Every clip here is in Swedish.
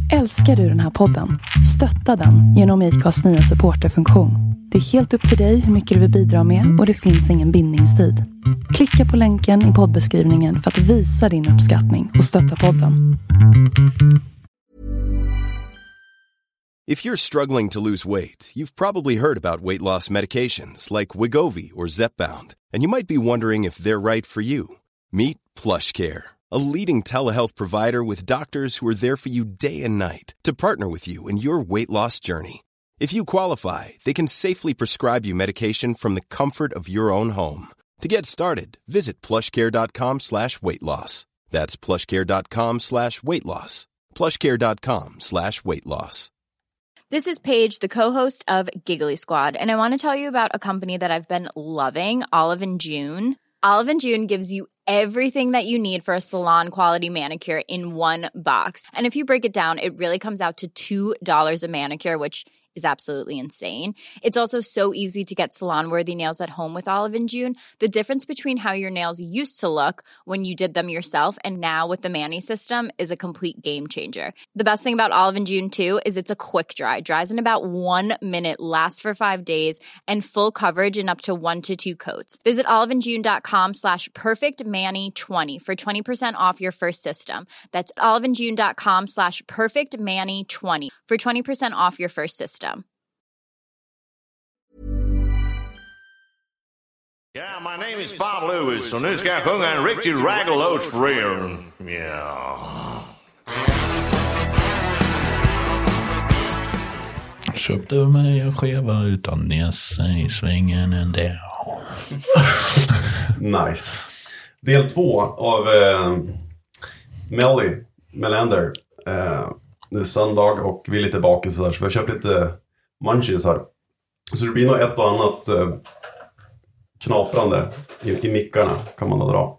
Älskar du den här podden? Stötta den genom ICAs nya supporterfunktion. Det är helt upp till dig hur mycket du vill bidra med och det finns ingen bindningstid. Klicka på länken i poddbeskrivningen för att visa din uppskattning och stötta podden. If you're struggling to lose weight, you've probably heard about weight loss medications like Wegovy or Zepbound, and you might be wondering if they're right for you. Meet PlushCare, a leading telehealth provider with doctors who are there for you day and night to partner with you in your weight loss journey. If you qualify, they can safely prescribe you medication from the comfort of your own home. To get started, visit plushcare.com/weightloss. That's plushcare.com/weightloss. plushcare.com/weightloss. This is Paige, the co-host of Giggly Squad, and I want to tell you about a company that I've been loving, Olive & June. Olive & June gives you everything that you need for a salon-quality manicure in one box. And if you break it down, it really comes out to $2 a manicure, which is absolutely insane. It's also so easy to get salon-worthy nails at home with Olive & June. The difference between how your nails used to look when you did them yourself and now with the Mani system is a complete game changer. The best thing about Olive & June, too, is it's a quick dry. Dries in about 1 minute, lasts for 5 days, and full coverage in up to 1 to 2 coats. Visit oliveandjune.com/perfectmani20 for 20% off your first system. That's oliveandjune.com/perfectmani20 for 20% off your first system. Yeah, my name is Bob Lewis, och nu ska jag sjunga en riktig raggarlåt för er. Yeah. Köpte mig en skeva utan näsa i svängen ändå. Nice. Del 2 av Melly Melander. Det är söndag och vi är lite bakis så vi har köpt lite munchies här. Så det blir nog ett och annat knaprande i mickarna kan man då dra.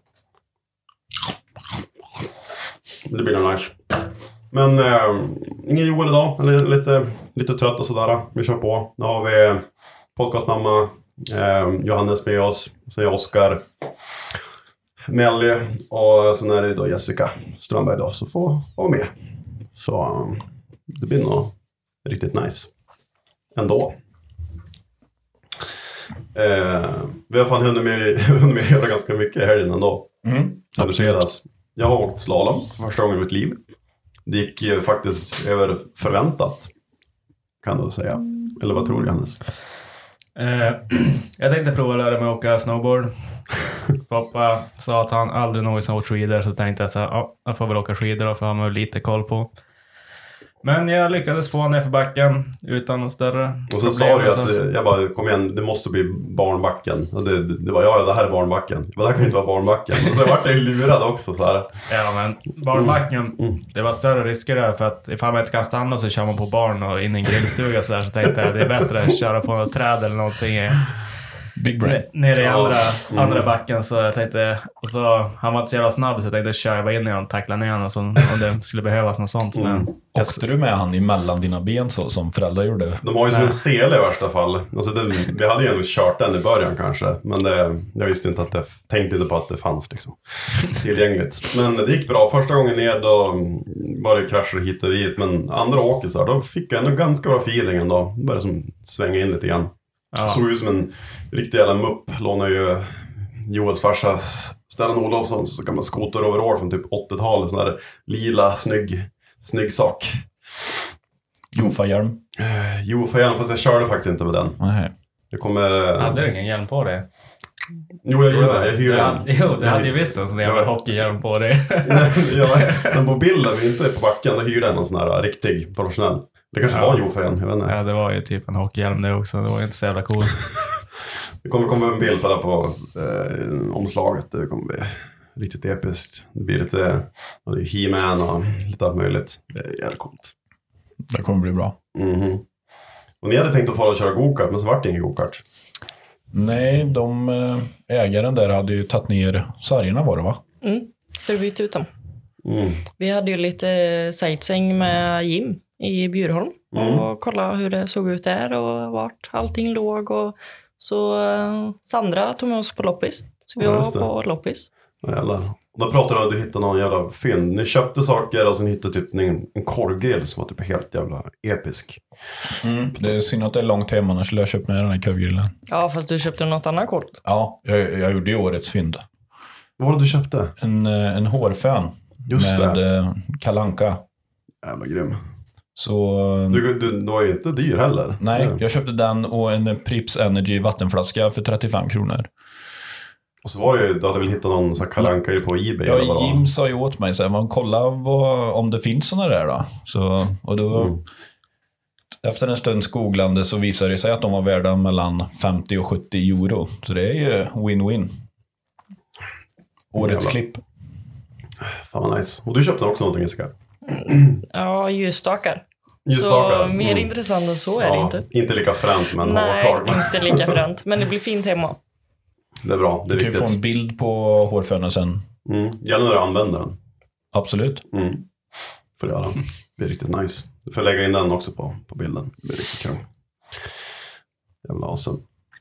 Det blir nog nice. Men ingen Joel idag, eller lite trött och sådär. Vi kör på. Nu har vi podcastmamma Johannes med oss. Så är Oskar, Melly och sen är det då Jessica Strömberg då, så får vara med. Så det blir nog riktigt nice ändå. Vi har fan hunnit med göra ganska mycket i helgen ändå. Jag har åkt slalom första gången i mitt liv. Det gick faktiskt över förväntat, kan du säga. Eller vad tror du, Johannes? Jag tänkte prova att lära mig åka snowboard. Pappa sa att han aldrig någonsin åkt skidor, så tänkte jag så här, ja, jag får väl åka skidor då, för han har lite koll på. Men jag lyckades få ner för backen utan någon större och så problem. Sa du att jag bara, kom igen, det måste bli barnbacken. Och det var, ja, det här är barnbacken. Det här kan inte vara barnbacken. Och så vart jag lurad också så här. Ja, men barnbacken, det var större risker där, för att ifall man inte kan stanna så kör man på barn och in i en grillstuga så tänkte jag, det är bättre att köra på något träd eller någonting. Big brain. Nere i andra backen, så jag tänkte, och så han var inte så jävla snabb, så jag tänkte köra bara in i honom, tackla ner honom, så om det skulle behövas något sånt. Men åkte du med han emellan dina ben så som föräldrar gjorde? De har ju som en sele i värsta fall. Alltså vi hade ju ändå kört den i början kanske, men jag visste inte tänkte inte på att det fanns liksom tillgängligt. Men det gick bra. Första gången ner då var det krascher hit och dit, men andra åkisar då fick jag ändå ganska bra feeling ändå. Började som svänga in lite grann. Ja. Såg ut som en riktig jävla mupp. Lånade ju Joels farsa Stellan Olofsson, så kan man skoter overall från typ 80-talet, sån där lila snygg sak. Jofa-hjälm. Jofa-hjälm, fast jag körde faktiskt inte med den. Nej. Jag kommer... Hade du ingen hjälm på det? Jo, jag gjorde det. Jag hyrde den. Jo, det hade ju visst en sån jävla hockeyhjälm på det. Men på bilden vi inte är på backen, då hyrde jag någon sån här riktig professionell. Det kanske var en Jofa-hjälm, jag vet inte. Ja, det var ju typ en hockeyhjälm det också. Det var inte så jävla cool. Det kommer komma en bild på omslaget. Det kommer bli riktigt episkt. Det blir lite He-Man och lite allt möjligt. Det är jävligt coolt. Det kommer bli bra. Mm-hmm. Och ni hade tänkt att få och köra go-kart, men så vart det ingen go-kart. Nej, ägaren där hade ju tagit ner sargerna, var det va? Så vi bytte ut dem. Vi hade ju lite sightseeing med Jim i Bjurholm. Och kolla hur det såg ut där och vart allting låg. Och så Sandra tog med oss på loppis. Så vi var på loppis. Jävlar. Och då pratade du om att du hittade någon jävla fynd. Ni köpte saker och sen hittade typ en korvgrill som var typ helt jävla episk. Det är synd att det är långt hemma, annars skulle jag köpt med den här korvgrillen. Ja, fast du köpte något annat kort. Ja, jag gjorde ju årets fynd. Vad var det du köpte? En hårfön. Just med Kalle Anka. Jävla grym. Så, du var ju inte dyr heller. Nej, jag köpte den och en Pripps Energy vattenflaska för 35 kronor. Och så var det ju, du hade väl hittat någon sån Kalle Anka på eBay? Ja, Jim sa ju åt mig så här, man kolla om det finns såna där då. Så, och då efter en stunds googlande så visade det sig att de var värda mellan 50 och 70 euro. Så det är ju win-win. Årets klipp. Fan vad nice. Och du köpte också någonting, Jessica? Ja, ljusstakar. Ljusstakar. Så mer intressant än så är det inte. Inte lika fränt som en hårkarl. Nej, inte lika fränt. Men det blir fint hemma. Det är bra, det är viktigt. Du kan viktigt. få en bild på hårfönen sen. Gärna när du använder den. Absolut. Får göra. Det är riktigt nice. Du får lägga in den också på bilden. Det blir riktigt kul. Jävla awesome.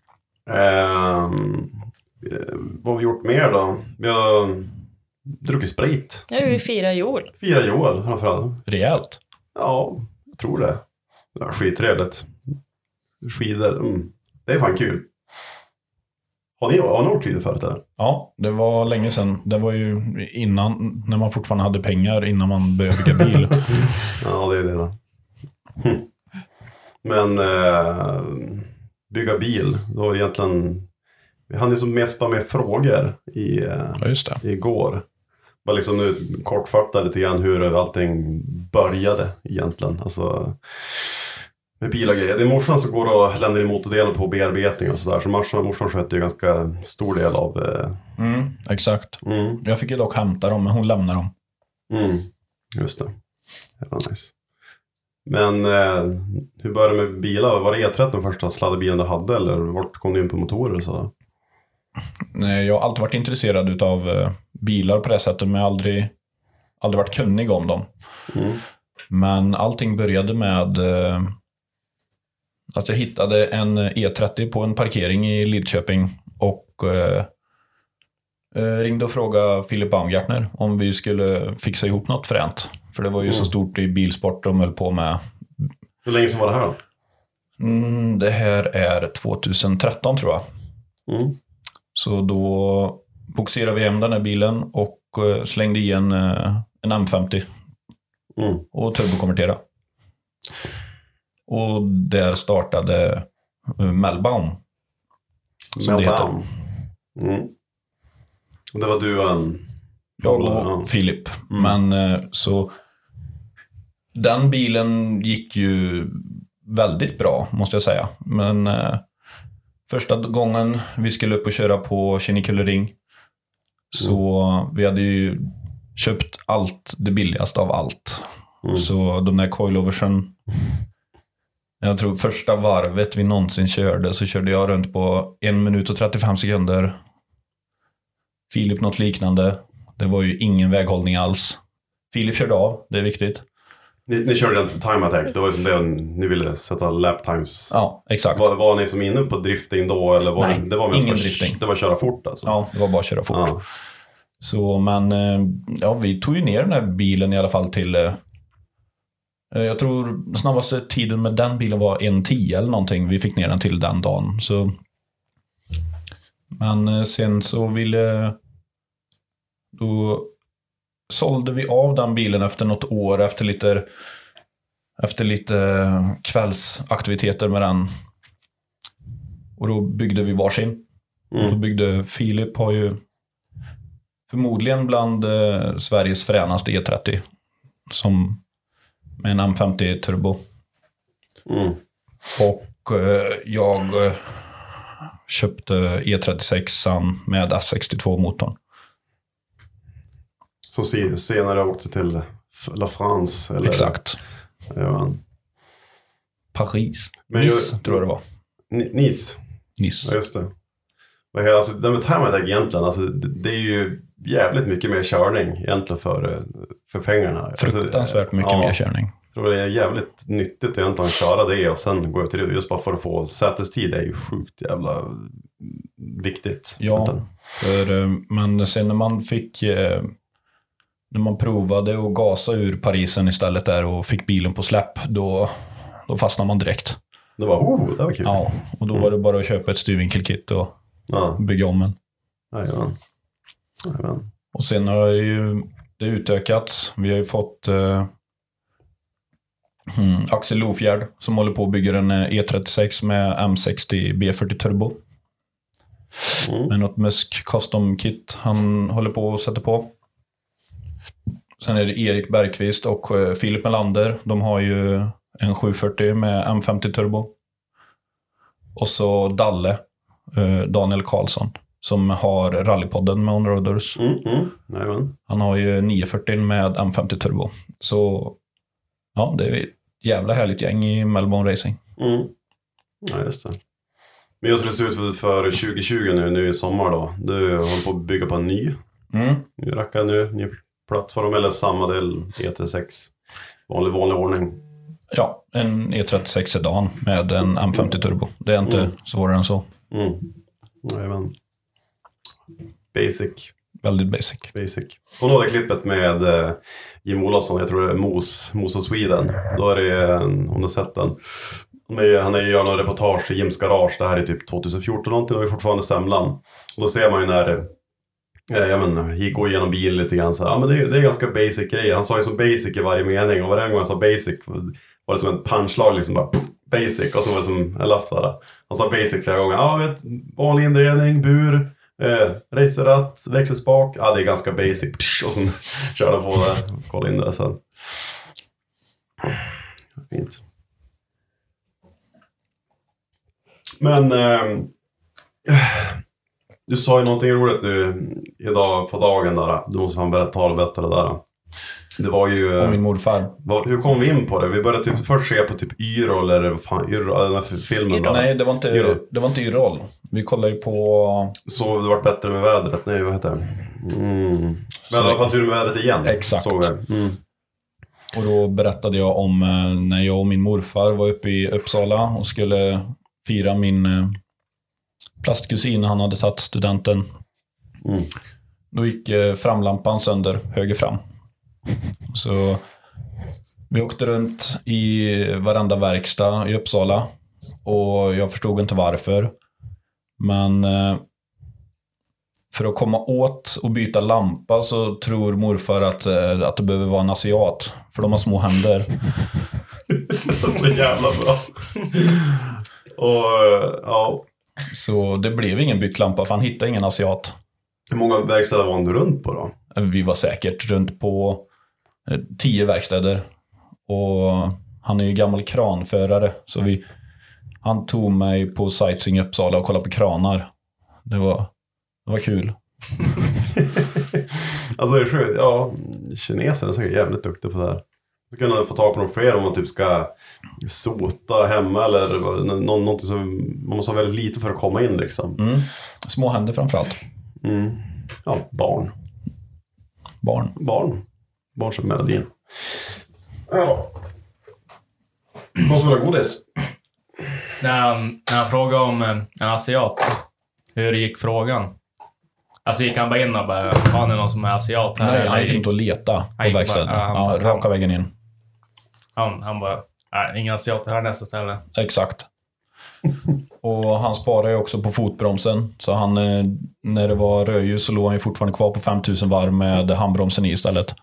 Vad har vi gjort mer då? Vi har druckit sprit. Ja, vi firar jul. Firar jul framförallt. Rejält. Ja, jag tror det. Det var skittrevligt. Skidor, det är fan kul. Har ni åkt skidor förut eller? Ja, det var länge sedan. Det var ju innan, när man fortfarande hade pengar, innan man började bygga bil. Ja, det är det då. Men bygga bil, då var det egentligen... Vi hade ju som mest bara med frågor igår. Bara liksom nu kortfatta lite grann hur allting började egentligen. Alltså med bil och grejer. Det är morsan som går och lämnar in motordelen på bearbetning och sådär. Så morsan sköter ju ganska stor del av... Exakt. Jag fick ju dock hämta dem, men hon lämnar dem. Just det. Det var nice. Men hur började det med bilar? Var det E30 den första sladdbilen du hade? Eller vart kom du in på motorer och sådär? Nej, jag har alltid varit intresserad av bilar på det sättet, men jag har aldrig varit kunnig om dem. Men allting började med att jag hittade en E30 på en parkering i Lidköping och ringde och frågade Philip Baumgartner om vi skulle fixa ihop något fränt. För det var ju så stort i bilsport de höll på med. Hur länge sedan var det här då? Det här är 2013 tror jag. Så då boxerade vi hem den här bilen och slängde i en M50 och turbokonvertera. Och där startade Melbaum. Som det heter. Och det var du och en... Jag och Filip. Men så den bilen gick ju väldigt bra, måste jag säga. Men första gången vi skulle upp och köra på Kinnekullering så vi hade ju köpt allt, det billigaste av allt. Så de där coiloversen, jag tror första varvet vi någonsin körde så körde jag runt på 1 minut och 35 sekunder. Filip något liknande. Det var ju ingen väghållning alls. Filip körde av, det är viktigt. Ni körde en time attack, det var ju som det ni ville sätta lap times. Ja, exakt. Var ni som inne på drifting då? Eller var Nej, det var ingen drifting. Det var köra fort alltså? Ja, det var bara att köra fort. Ja. Så, men ja, vi tog ju ner den här bilen i alla fall till... jag tror snabbaste tiden med den bilen var 1:10 eller någonting. Vi fick ner den till den dagen. Så, men sen så då sålde vi av den bilen efter något år, efter lite kvällsaktiviteter med den. Och då byggde vi varsin. Och då byggde Filip, har ju förmodligen bland Sveriges fränaste E30 som med en M50 turbo. Och jag köpte E36 med S62 motorn. Så senare åkte till La France? Eller? Exakt. Ja. Paris. Nice, tror jag det var. Nice. Nice. Ja, just det. Alltså, det med time attack egentligen, alltså, det är ju jävligt mycket mer körning egentligen för pengarna. Fruktansvärt mycket mer körning. Jag tror det är jävligt nyttigt att egentligen köra det och sen gå till det. Just bara för att få sätestid, det är ju sjukt jävla viktigt. Ja, men sen när man fick... När man provade att gasa ur Parisen istället där och fick bilen på släpp, då fastnade man direkt. Det var kul. Ja, och då var det bara att köpa ett styrvinkelkit och bygga om en. Jajamän. Och sen har det utökats. Vi har ju fått Axel Lofjärd som håller på att bygga en E36 med M60 B40 turbo. Med något Musk custom kit han håller på att sätta på. Sen är det Erik Bergqvist och Filip Melander. De har ju en 740 med M50 turbo. Och så Dalle, Daniel Karlsson, som har rallypodden med Onroaders. Han har ju 940 med M50 turbo. Så ja, det är ett jävla härligt gäng i Melbourne Racing. Ja, just det. Men just det ser ut för 2020 nu i sommar då. Du håller på att bygga på en ny. Nu rackar ny plattform eller samma del E36. Vanlig ordning. Ja, en E36 sedan med en M50 turbo. Det är inte svårare än så. Jajamän. Basic. Väldigt basic. Och då det klippet med Jim Olofsson, jag tror det är Mos of Sweden. Då är det, om du har sett den. Han är ju gör någon reportage i Jims garage. Det här är typ 2014 någonting och vi är fortfarande Semlan. Och då ser man ju när gick gå igenom bilen lite grann så här, men det är ganska basic grejer. Han sa ju som basic i varje mening och varje gång han sa basic var det som en punchlag liksom bara basic och så var det som en lapp där. Han sa basic flera gånger. Vanlig inredning, bur, racerratt, växelspak. Det är ganska basic. Och sen körde på det. Kolla in det sen. Fint. Men du sa ju någonting roligt nu idag på dagen där. Du måste fan berätta det där. Det var ju... Och min morfar. Hur kom vi in på det? Vi började först se på typ Y-roll eller vad fan, den här filmen. Nej, det var inte Y-roll. Vi kollade ju på... Så det var bättre med vädret. Nej, vad heter det? Men i alla fall tur med vädret igen. Exakt. Såg jag. Och då berättade jag om när jag och min morfar var uppe i Uppsala och skulle fira min plastkusin. Han hade tagit studenten. Då gick framlampan sönder höger fram. Så vi åkte runt i varenda verkstad i Uppsala och jag förstod inte varför. Men för att komma åt och byta lampa så tror morfar att det behöver vara en asiat. För de har små händer. Det är så jävla bra. Och ja. Så det blev ingen bytt lampa för han hittade ingen asiat. Hur många verkstäder var du runt på då? Vi var säkert runt på 10 verkstäder. Och han är ju gammal kranförare. Så han tog mig på sightseeing i Uppsala och kollade på kranar. Det var kul. Alltså det är sjukt. Ja, kineser är säkert jävligt duktiga på det här. Du kan få tag på någon fler om man typ ska sota hemma eller någonting som man måste ha väldigt lite för att komma in liksom. Små händer framförallt. Ja, barn som melodin. Ja. Vad ska du ha godis? När han frågade om en asiat, hur gick frågan? Alltså gick han bara in och bara, var det någon som är asiat här? Nej, han gick inte att leta på verkstaden. Raka vägen in. Han bara, nej, ingen asiat här nästa ställe. Exakt. Och han sparar ju också på fotbromsen. Så han, när det var rödljus så låg han ju fortfarande kvar på 5000 varv med handbromsen i istället.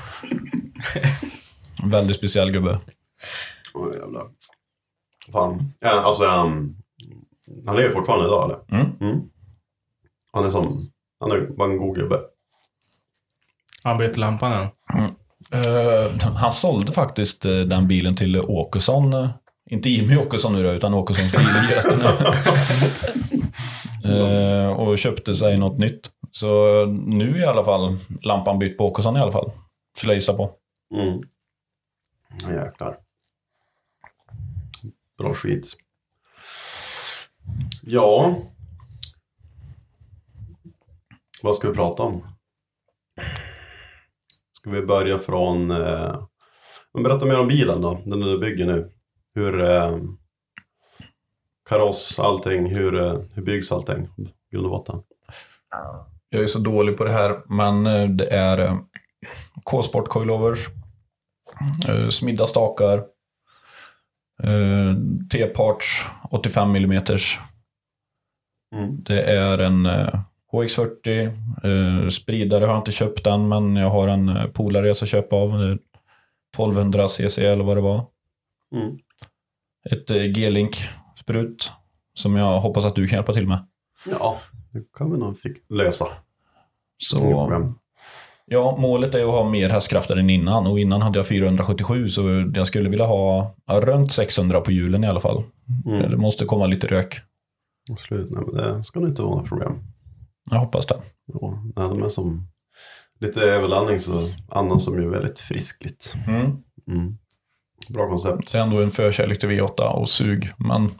Väldigt speciell gubbe. Jävlar. Fan. Ja, alltså han är ju fortfarande idag eller? Han är bara en god gubbe. Han bytte lampan än. Han sålde faktiskt den bilen till Åkesson. Inte Jimmy Åkesson nu då, utan Åkessons bil i Götene. Och köpte sig något nytt. Så nu i alla fall lampan bytt på Åkesson i alla fall. Skulle jag gissa på. Jäklar. Bra skit. Ja. Vad ska vi prata om? Ska vi börja från Men berätta mer om bilen då, den du bygger nu. Hur kaross, allting, hur byggs allting? Grund och botten. Jag är så dålig på det här, men det är K-sport coilovers, smidda stakar, T-parts 85 mm. Det är en HX40 spridare, har jag inte köpt den, men jag har en polare jag ska köpa av 1200 cc eller vad det var. Ett G-Link sprut som jag hoppas att du kan hjälpa till med. Ja, det kan vi nog lösa. Så ja, målet är att ha mer hästkrafter än innan, och innan hade jag 477, så jag skulle vilja ha runt 600 på hjulen i alla fall. Det måste komma lite rök. Absolut, nej, men det ska nog inte vara något problem. Jag hoppas det. Ja, de är som lite överlandning, så annan som ju väldigt friskligt. Bra koncept. Det är ändå en förkärlek till V8 och sug, men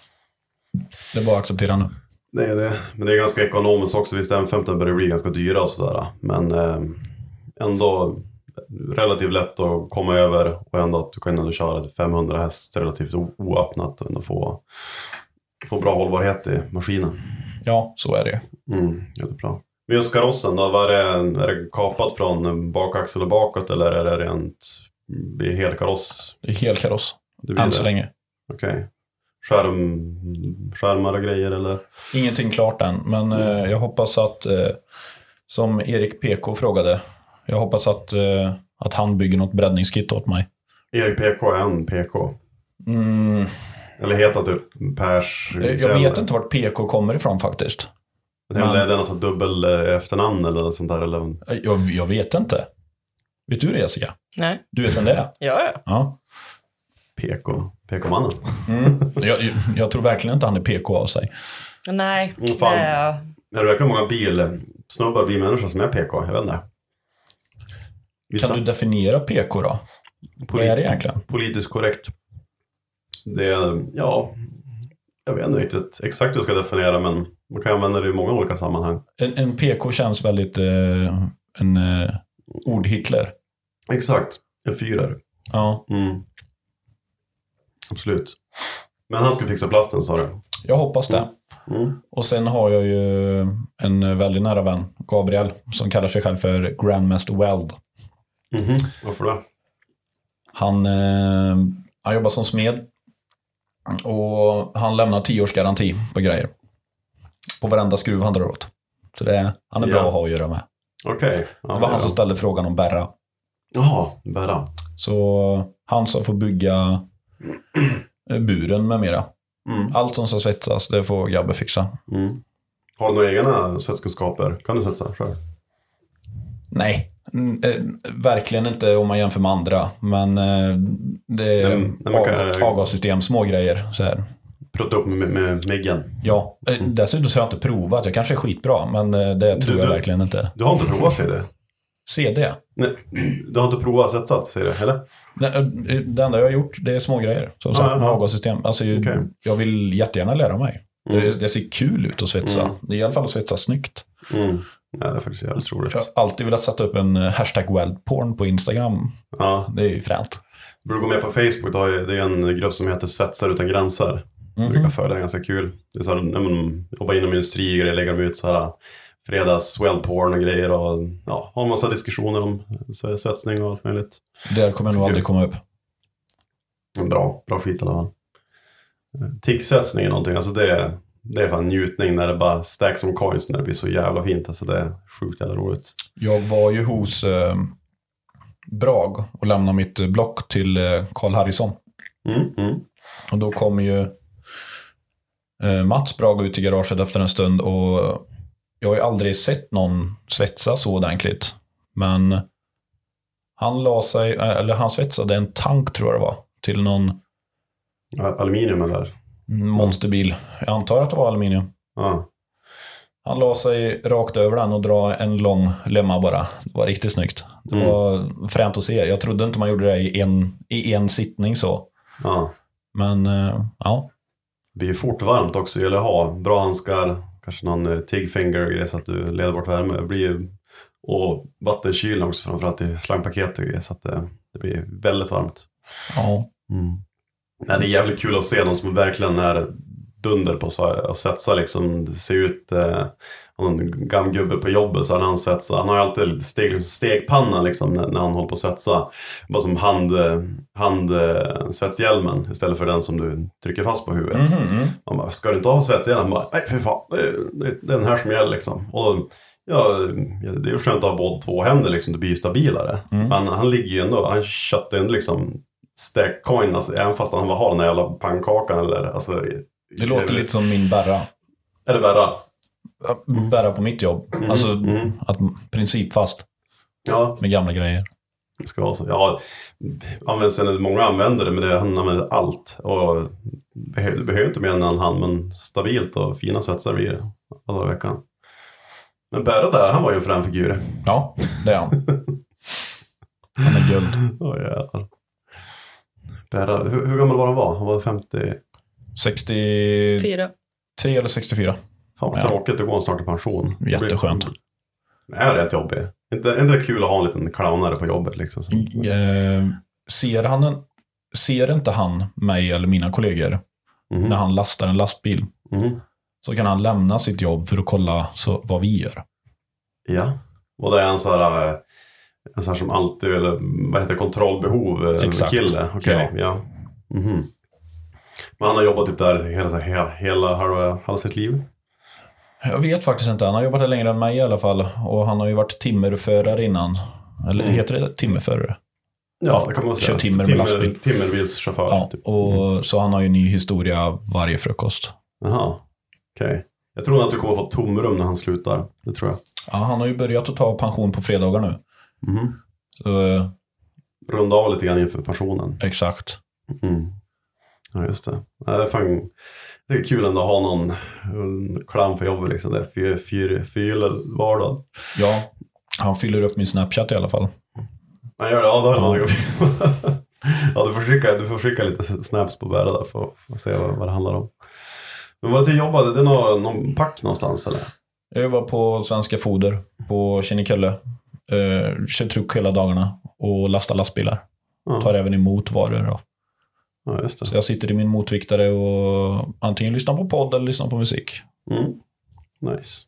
det är bara att acceptera nu. Det är det, men det är ganska ekonomiskt också. Visst, M15 börjar bli ganska dyra och sådär, men ändå relativt lätt att komma över, och ändå att du kan ändå köra 500 häst relativt oöppnat och ändå få bra hållbarhet i maskinen. Ja, så är det. Jättebra. Men just karossen då, är det kapat från bakaxel och bakåt, eller är det rent hel kaross? Det är hel kaross, än så länge. Okej. Skärmar och grejer eller? Ingenting klart än, men jag hoppas att, som Erik PK frågade, jag hoppas att han bygger något breddningskit åt mig. Erik PK är en PK? Eller heter typ Pers? Jag vet inte vart PK kommer ifrån faktiskt. Är det något dubbel efternamn eller något sånt där? Eller? Jag vet inte. Vet du det, Jessica? Nej. Du vet vem det är? Ja. PK-mannen. Jag tror verkligen inte han är PK av sig. Nej. Fan. Är det verkligen många bilmänniskor som är PK? Jag vet inte. Kan du definiera PK då? Vad är det egentligen? Politiskt korrekt. Det är, jag vet inte riktigt exakt hur jag ska definiera, men man kan använda det i många olika sammanhang. En PK känns väldigt en ord-Hitler. Exakt, en fyrare. Ja. Absolut. Men han ska fixa plasten, sa du? Jag hoppas det. Och sen har jag ju en väldigt nära vän, Gabriel, som kallar sig själv för Grandmaster Weld. Varför det? Han jobbar som smed, och han lämnar 10-årsgaranti på grejer. På varenda skruv han drar åt. Så han är bra att ha att göra med. Okej. Det var han som ställde frågan om Berra. Jaha, Berra. Så han som får bygga buren med mera. Allt som ska svetsas, det får Gabbe fixa. Har du några egna svetskunskaper? Kan du svetsa själv? Nej, verkligen inte om man jämför med andra. Men det är avgassystem, små grejer så här. Prata upp med miggen. Ja, dessutom så har jag inte provat. Jag kanske är skitbra, men det tror jag verkligen inte. Du har inte provat CD? CD? Nej, du har inte provat svetsat CD, eller? Det enda jag har gjort, det är små grejer. Som sagt, med avgassystem. Alltså, jag vill jättegärna lära mig. Det ser kul ut att svetsa. Det är i alla fall att svetsa snyggt. Ja, det är faktiskt jävligt roligt. Jag har alltid velat sätta upp en #weldporn på Instagram. Ja. Det är ju fränt. Du borde gå med på Facebook. Det är en grupp som heter Svetsar utan gränser. Jag brukar följa, det är ganska kul. Det är så här, när man jobbar inom industri och grejer, lägger de ut så här fredags weldporn och grejer, och har en massa diskussioner om svetsning och allt möjligt. Det kommer nog aldrig komma upp. Bra skit i alla fall. Ticksvetsning är någonting, alltså det är fan njutning när det bara stacks som coins, när det blir så jävla fint. Alltså det är sjukt jävla roligt. Jag var ju hos Brag och lämnade mitt block till Carl Harrison. Och då kom ju Mats Brag ut i garaget efter en stund, och jag har ju aldrig sett någon svetsa så ordentligt. Men han svetsade en tank, tror jag det var, till någon aluminium eller monsterbil. Jag antar att det var aluminium. Ja. Han la sig rakt över den och dra en lång lemma bara. Det var riktigt snyggt. Det var fränt att se. Jag trodde inte man gjorde det i en sittning så. Ja. Men ja. Det blir ju fort varmt också. Det gäller att ha bra handskar. Kanske någon tigfinger grej så att du leder bort värme. Det blir ju Och vattenkylning också framförallt i slangpaket och grejer, så att det blir väldigt varmt. Ja. Det är jävligt kul att se de som verkligen är dunder på att svetsa liksom. Det ser ut en gammal gubbe på jobbet så han svetsar. Han har ju alltid stegpanna liksom när han håller på att svetsa. Bara som handsvetshjälmen istället för den som du trycker fast på huvudet. Man bara, ska du inte ha svetshjälmen? Man bara, nej för fan, det är den här som gäller liksom. Och ja, det är ju skönt att ha både två händer liksom, det blir ju stabilare. Men han ligger ju ändå, han köpte ändå liksom stackcoin, alltså, även fast han har den här jävla pannkakan eller alltså. Det låter lite som min bärra. Är det bärra? Bärra på mitt jobb. Alltså att principfast. Ja. Med gamla grejer. Det ska vara så. Ja, många använder det, men han använder allt. Och det behöver inte mer än en hand, men stabilt och fina svetsar blir det alla veckan. Men Bärra där, han var ju en frän figur. Ja, det är han. Han är guld. Jävlar. Bärra, hur gammal var han var? Han var 50... 63 eller 64. Fan vad tråkigt, det går snart i pension. Jätteskönt. Det är rätt jobbigt. Inte det kul att ha en liten clownare på jobbet liksom. Ser inte han mig eller mina kollegor när han lastar en lastbil, så kan han lämna sitt jobb för att kolla vad vi gör. Ja. Och det är en sån här som alltid, eller vad heter kontrollbehov. Exakt. Kille. Okej. Ja. Men han har jobbat typ där hela halva sitt liv. Jag vet faktiskt inte. Han har jobbat där längre än mig i alla fall. Och han har ju varit timmerförare innan. Eller heter det timmerförare? Ja, det kan man säga. Kör timmer med lastbil. Timmerbilschaufför. Ja, typ. Och så han har ju ny historia varje frukost. Jaha, okej. Jag tror att du kommer få tomrum när han slutar. Det tror jag. Ja, han har ju börjat att ta pension på fredagar nu. Så, runda av lite grann inför pensionen. Exakt. Ja, just det. Det är kul ändå att ha någon clown för jobbet liksom. Det är fyller vardag. Ja, han fyller upp min Snapchat i alla fall. Han gör det, ja, då har det ja, du får skicka lite snaps på Bärra där för att se vad det handlar om. Men var det till jobbade? Det är någon pack någonstans eller? Jag jobbar på Svenska Foder på Kinnekulle. Kör truck hela dagarna och lastar lastbilar. Tar även emot varor då. Ja, just det. Så jag sitter i min motviktare och antingen lyssnar på podd eller lyssnar på musik. Nice.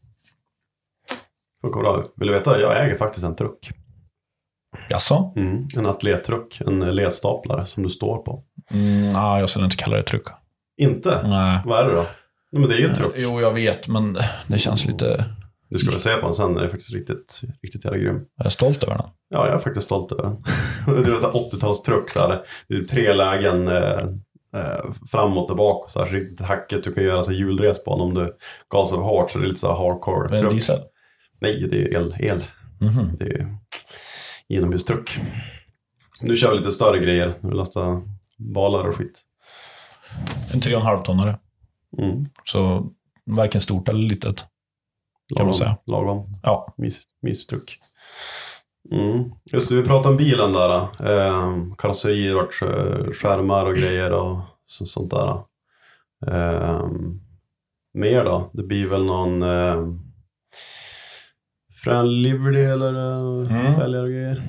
Vill du veta? Jag äger faktiskt en truck. Jaså? En atlettruck. En ledstaplare som du står på. Nej, jag skulle inte kalla det truck. Inte? Nej. Vad är det då? Nej, men det är ju en truck. Jo, jag vet, men det känns lite... Du ska väl se på den sen. Det är faktiskt riktigt jävla grym. Jag är stolt över den. Ja, jag är faktiskt stolt över den. Det är en 80-talstruck så här. Det är 3 lägen fram och tillbaka så här, riktigt hacket. Du kan göra så här hjulres på den om du gasar hårt, så det är lite så här hardcore truck. Är det diesel? Nej, det är el. Det är inomhustruck. Nu kör vi lite större grejer. Nu lastar balar och skit. En 3,5-tonnare. Så varken stort eller litet. Kan man säga. Lagom. Ja. Mystruck. Just det, vi pratade om bilen där. Karosserier och skärmar och grejer och sånt där. Mer då? Det blir väl någon frän livery eller fälgar och grejer?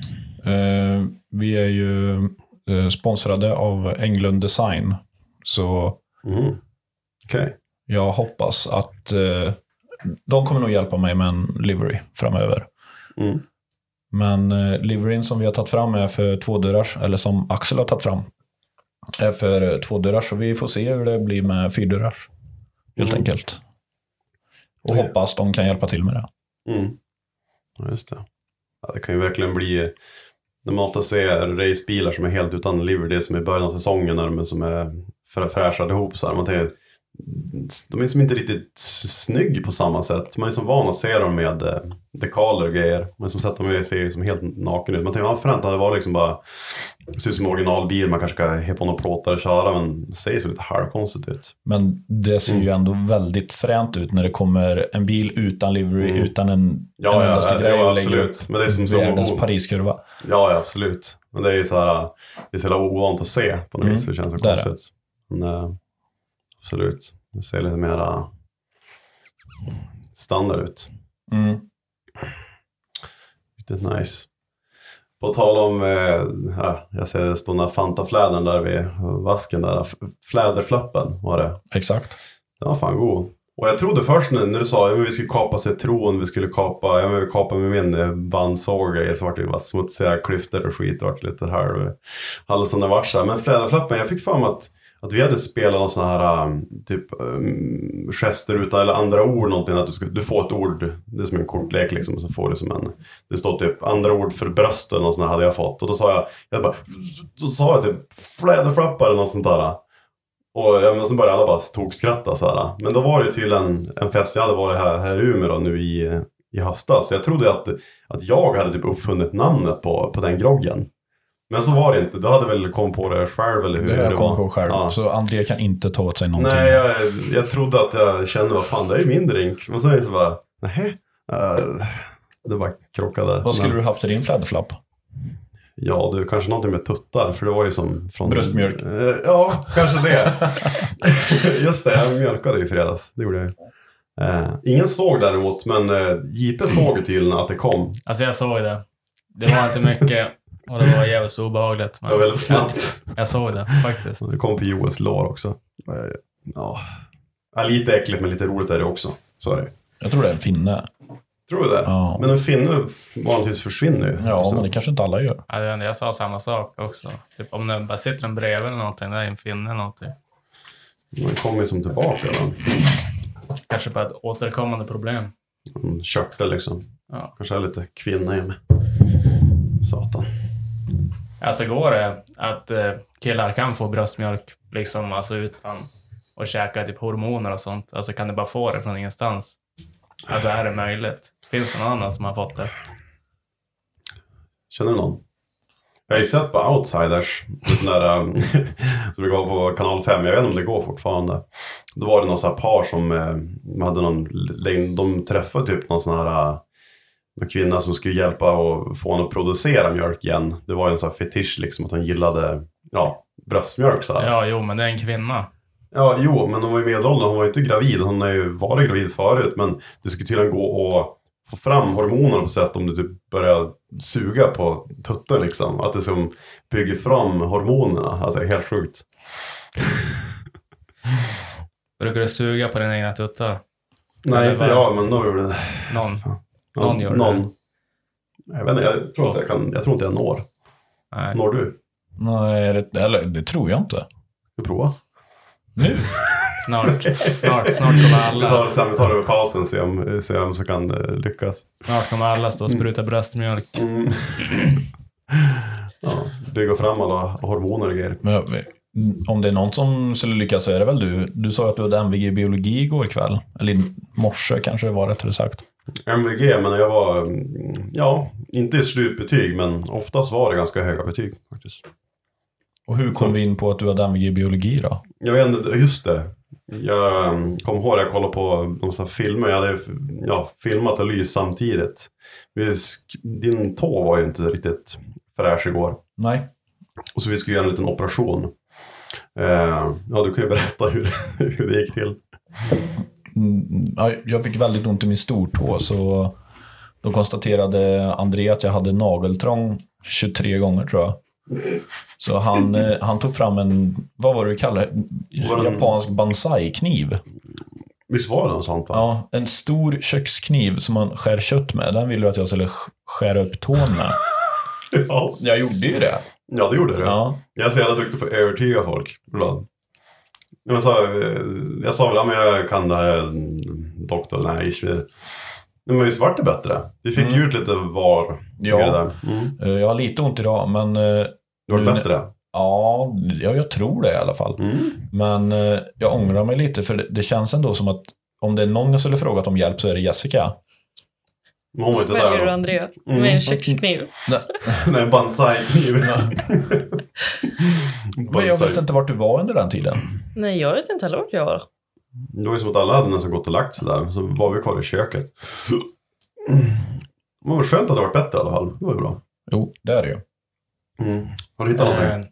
Vi är ju sponsrade av Englund Design. Så okej. Jag hoppas att de kommer nog hjälpa mig med en livery framöver. Men liveryn som vi har tagit fram är för 2-dörrars, eller som Axel har tagit fram är för 2-dörrars, så vi får se hur det blir med 4-dörrars helt enkelt. Och hoppas de kan hjälpa till med det. Ja, just det. Ja, det kan ju verkligen bli, när man ofta ser racebilar som är helt utan livery, det som är i början av säsongen när de är som är fräschade ihop så här, man tänker, de är som inte riktigt snygg på samma sätt. Man är som van att se dem med dekaler och grejer. Man som sett dem ser som helt naken ut. Man tänker att fränt hade varit liksom bara ser ut som originalbil. Man kanske ska he på någon plåtar och köra, men det ser så lite halvkonstigt ut. Men det ser ju ändå väldigt fränt ut när det kommer en bil utan livery, utan en endaste grej och lägger ut men det är som världens Pariskurva. Ja, absolut. Men det är så här, det är så ovant att se på något vis. Det känns så konstigt. Men, absolut. Det ser lite mer standard ut. Riktigt nice. På tal om, jag ser det står den här Fanta-flädern där vid vasken där. Fläderflappen var det. Exakt. Den var fan god. Och jag trodde först när du sa att vi skulle kapa citron, vi skulle kapa med min bandsåg, så vart det bara smutsiga klyftor och skit, vart lite halsen och varsa. Men fläderflappen, jag fick fram att vi hade spelat någon sån här typ gester utan eller andra ord någonting, att du får ett ord, det är som en kortlek liksom, så får du som det står typ andra ord för brösten och såna hade jag fått, och då sa jag typ fläderflappar eller något sånt där. Och så började alla bara tokskratta så här. Men då var det tydligen en fest jag hade varit här i Umeå nu i höstas. Så jag trodde att jag hade typ uppfunnit namnet på den groggen. Men så var det inte. Du hade väl kommit på det själv eller hur? Det jag kom på själv. Ja. Så André kan inte ta åt sig någonting. Nej, jag trodde att jag kände, vad fan, det är min drink. Men sen är det så bara, nej. Det bara krockade. Vad skulle du haft i din fläderflapp? Ja, du kanske någonting med tuttar, för det var ju som från... Bröstmjölk. Ja, kanske det. Just det, jag mjölkade i fredags. Det gjorde jag. Ingen såg däremot, men JP såg ju tydligen att det kom. Alltså jag såg det. Det var inte mycket och det var jävligt obehagligt. Men det var väldigt snabbt. Jag såg det faktiskt. Det kom på Joels lår också. Ja, lite äckligt men lite roligt är det också. Så är det. Jag tror det är en finne. Tror du det? Ja. Men en finne vanligtvis försvinner ju. Ja, så. Men det kanske inte alla gör. Ja, jag sa samma sak också. Typ om det bara sitter en bredvid eller någonting, det är en finne eller någonting. Man kommer ju som tillbaka då. Kanske bara ett återkommande problem. En körtel liksom. Ja. Kanske är lite kvinna i mig. Satan. Alltså går det att killar kan få bröstmjölk liksom, alltså utan att käka typ hormoner och sånt? Alltså kan det bara få det från ingenstans? Alltså är det möjligt? Finns det någon annan som har fått det? Känner du någon? Jag har ju sett på Outsiders den där, som det går på kanal 5. Jag vet inte om det går fortfarande. Då var det någon sån här par som hade de träffade typ någon sån här en kvinna som skulle hjälpa och få henne att producera mjölk igen. Det var ju en sån här fetisch liksom, att hon gillade bröstmjölk så här. Ja, jo, men det är en kvinna. Ja, jo, men hon var ju medelåldern, hon var ju inte gravid. Hon har ju varit gravid förut, men det skulle tydligen gå och få fram hormoner på sätt om du typ börjar suga på tutten liksom. Att det som bygger fram hormonerna. Alltså helt sjukt. Brukar du suga på dina egna tuttar? Nej, inte jag, men någon gjorde det. Någon gör det. Jag vet inte, jag tror inte jag når. Nej. Når du? Nej, det tror jag inte. Du prova? Nu? Snart kommer alla. Vi tar det över pausen, se om så kan lyckas. Snart kommer alla stå och spruta bröstmjölk. Ja, bygga fram alla hormoner och grejer. Men, om det är någon som skulle lyckas så är det väl du. Du sa att du hade MVG i biologi igår kväll. Eller i morse kanske det var rättare sagt. MVG, men jag var inte i slutbetyg, men oftast var det ganska höga betyg faktiskt. Och hur kom vi in på att du hade MVG i biologi då? Jag vet inte, just det. Jag kom ihåg att jag kollade på de så här filmer. Jag hade filmat och lys samtidigt. Din tå var ju inte riktigt fräsch igår. Nej. Och så vi skulle göra en liten operation. Du kan ju berätta hur det gick till. Jag fick väldigt ont i min stortå, så då konstaterade André att jag hade nageltrång 23 gånger tror jag. Så han tog fram en, vad var det du kallade japansk bonsai-kniv. Visst var det något sånt va? Ja, en stor kökskniv som man skär kött med. Den ville du att jag skulle skära upp tån med. Ja. Jag gjorde ju det. Ja, det gjorde det. Ja. Jag är så jävla duktig för att övertyga folk ibland. Jag sa väl, men jag kan det här doktor, nej. Men visst vart det bättre? Vi fick ut lite var. Ja, jag har lite ont idag, men... Det var bättre? Ja, jag tror det i alla fall. Men jag ångrar mig lite, för det känns ändå som att om det är någon jag skulle frågat om hjälp så är det Jessica. Så väljer du Andrea med en kökskniv. Nej, bonsai-kniv. Men jag vet inte vart du var under den tiden. Nej, jag vet inte heller vart jag var. Det var ju som att alla hade nästan gått och lagt sig där. Så var vi kvar i köket. Det var skönt att det var bättre i alla fall. Det var ju bra. Jo, det är det ju. Har du hittat någonting?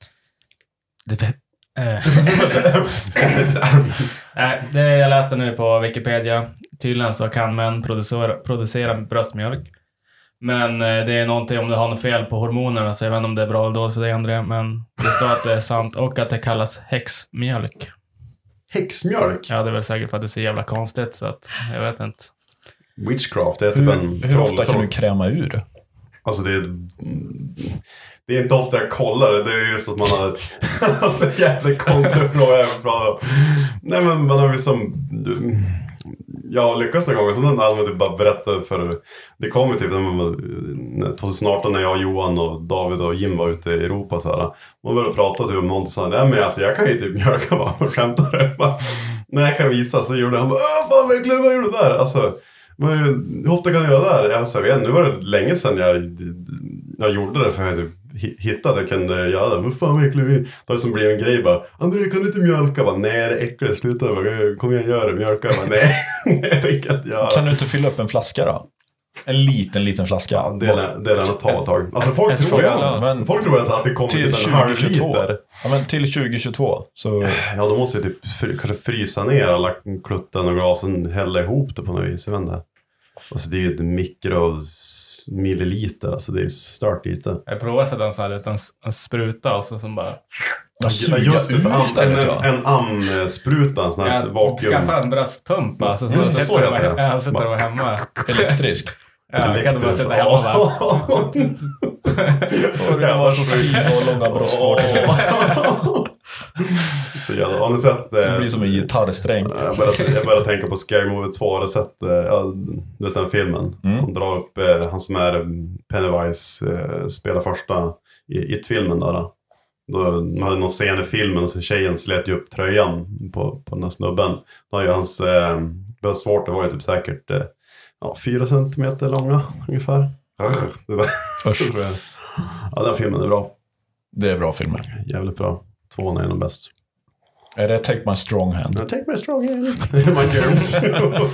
Nej, det jag läste nu på Wikipedia. Tydligen så kan män producera bröstmjölk. Men det är någonting om du har något fel på hormonerna, så jag vet inte om det är bra eller dåligt för dig, André. Men det står att det är sant och att det kallas häxmjölk. Häxmjölk? Ja, det är väl säkert för att det är så jävla konstigt, så att jag vet inte. Witchcraft, det är typ en hur ofta kan du kräma ur? Alltså det är inte ofta jag kollar det. Det är just att man har alltså jävligt konstigt bra. Nej, men man har liksom jag lyckas en gång och så den använde bara berätta för det kom ju typ när 2018 när jag, Johan och David och Jim var ute i Europa så här. Man började prata typ om någonting så nej men alltså jag kan ju typ mjölka bara och skämta det. När jag kan visa så gjorde han bara fan verkligen vad gjorde du där? Alltså men hur ofta kan du göra det där? Alltså, jag vet, nu var det länge sedan jag gjorde det för jag typ hittade jag kunde göra det. Men fan verkligen, det som blir en grej bara André, kan du inte mjölka? Bara, nej, det är äckligt, sluta. Kom igen, gör det, mjölka. Bara, nej, det kan inte göra. Kan du inte fylla upp en flaska då? En liten flaska. Ja, det är den att ta ett tag. Alltså folk tror att det kommer till en halv liter. Ja, men till 2022. Så... Ja, då måste jag typ kanske frysa ner alla klutten och glasen, hälla ihop det på något vis. Jag vet inte. Alltså det är ju ett mikromilliliter, alltså det är stört lite. Jag provade att sätta en sån här liten spruta och så som bara... Just en amspruta, en sån här vakuum. Skaffa en bröstpump, alltså. Så jag sätter dem hemma. Elektrisk. Ja, kan du bara sätta hemma där. Och det var så stiva och långa bröstvårtor. Så jävla, har ni sett... Det blir som en gitarrsträng. Jag började tänka på Scary Movie 2. Har du sett du vet den filmen? Han drar upp han som är Pennywise spelar första i filmen där. Då man hade någon scen i filmen så tjejen slet ju upp tröjan på den här snubben. Då har ju hans bröstvårtor var ju typ säkert 4 centimeter långa ungefär. Ja, den filmen är bra. Det är bra filmer. Jävligt bra. 2 är nog bäst. Är det Take My Strong Hand? Take My Strong Hand. My germs.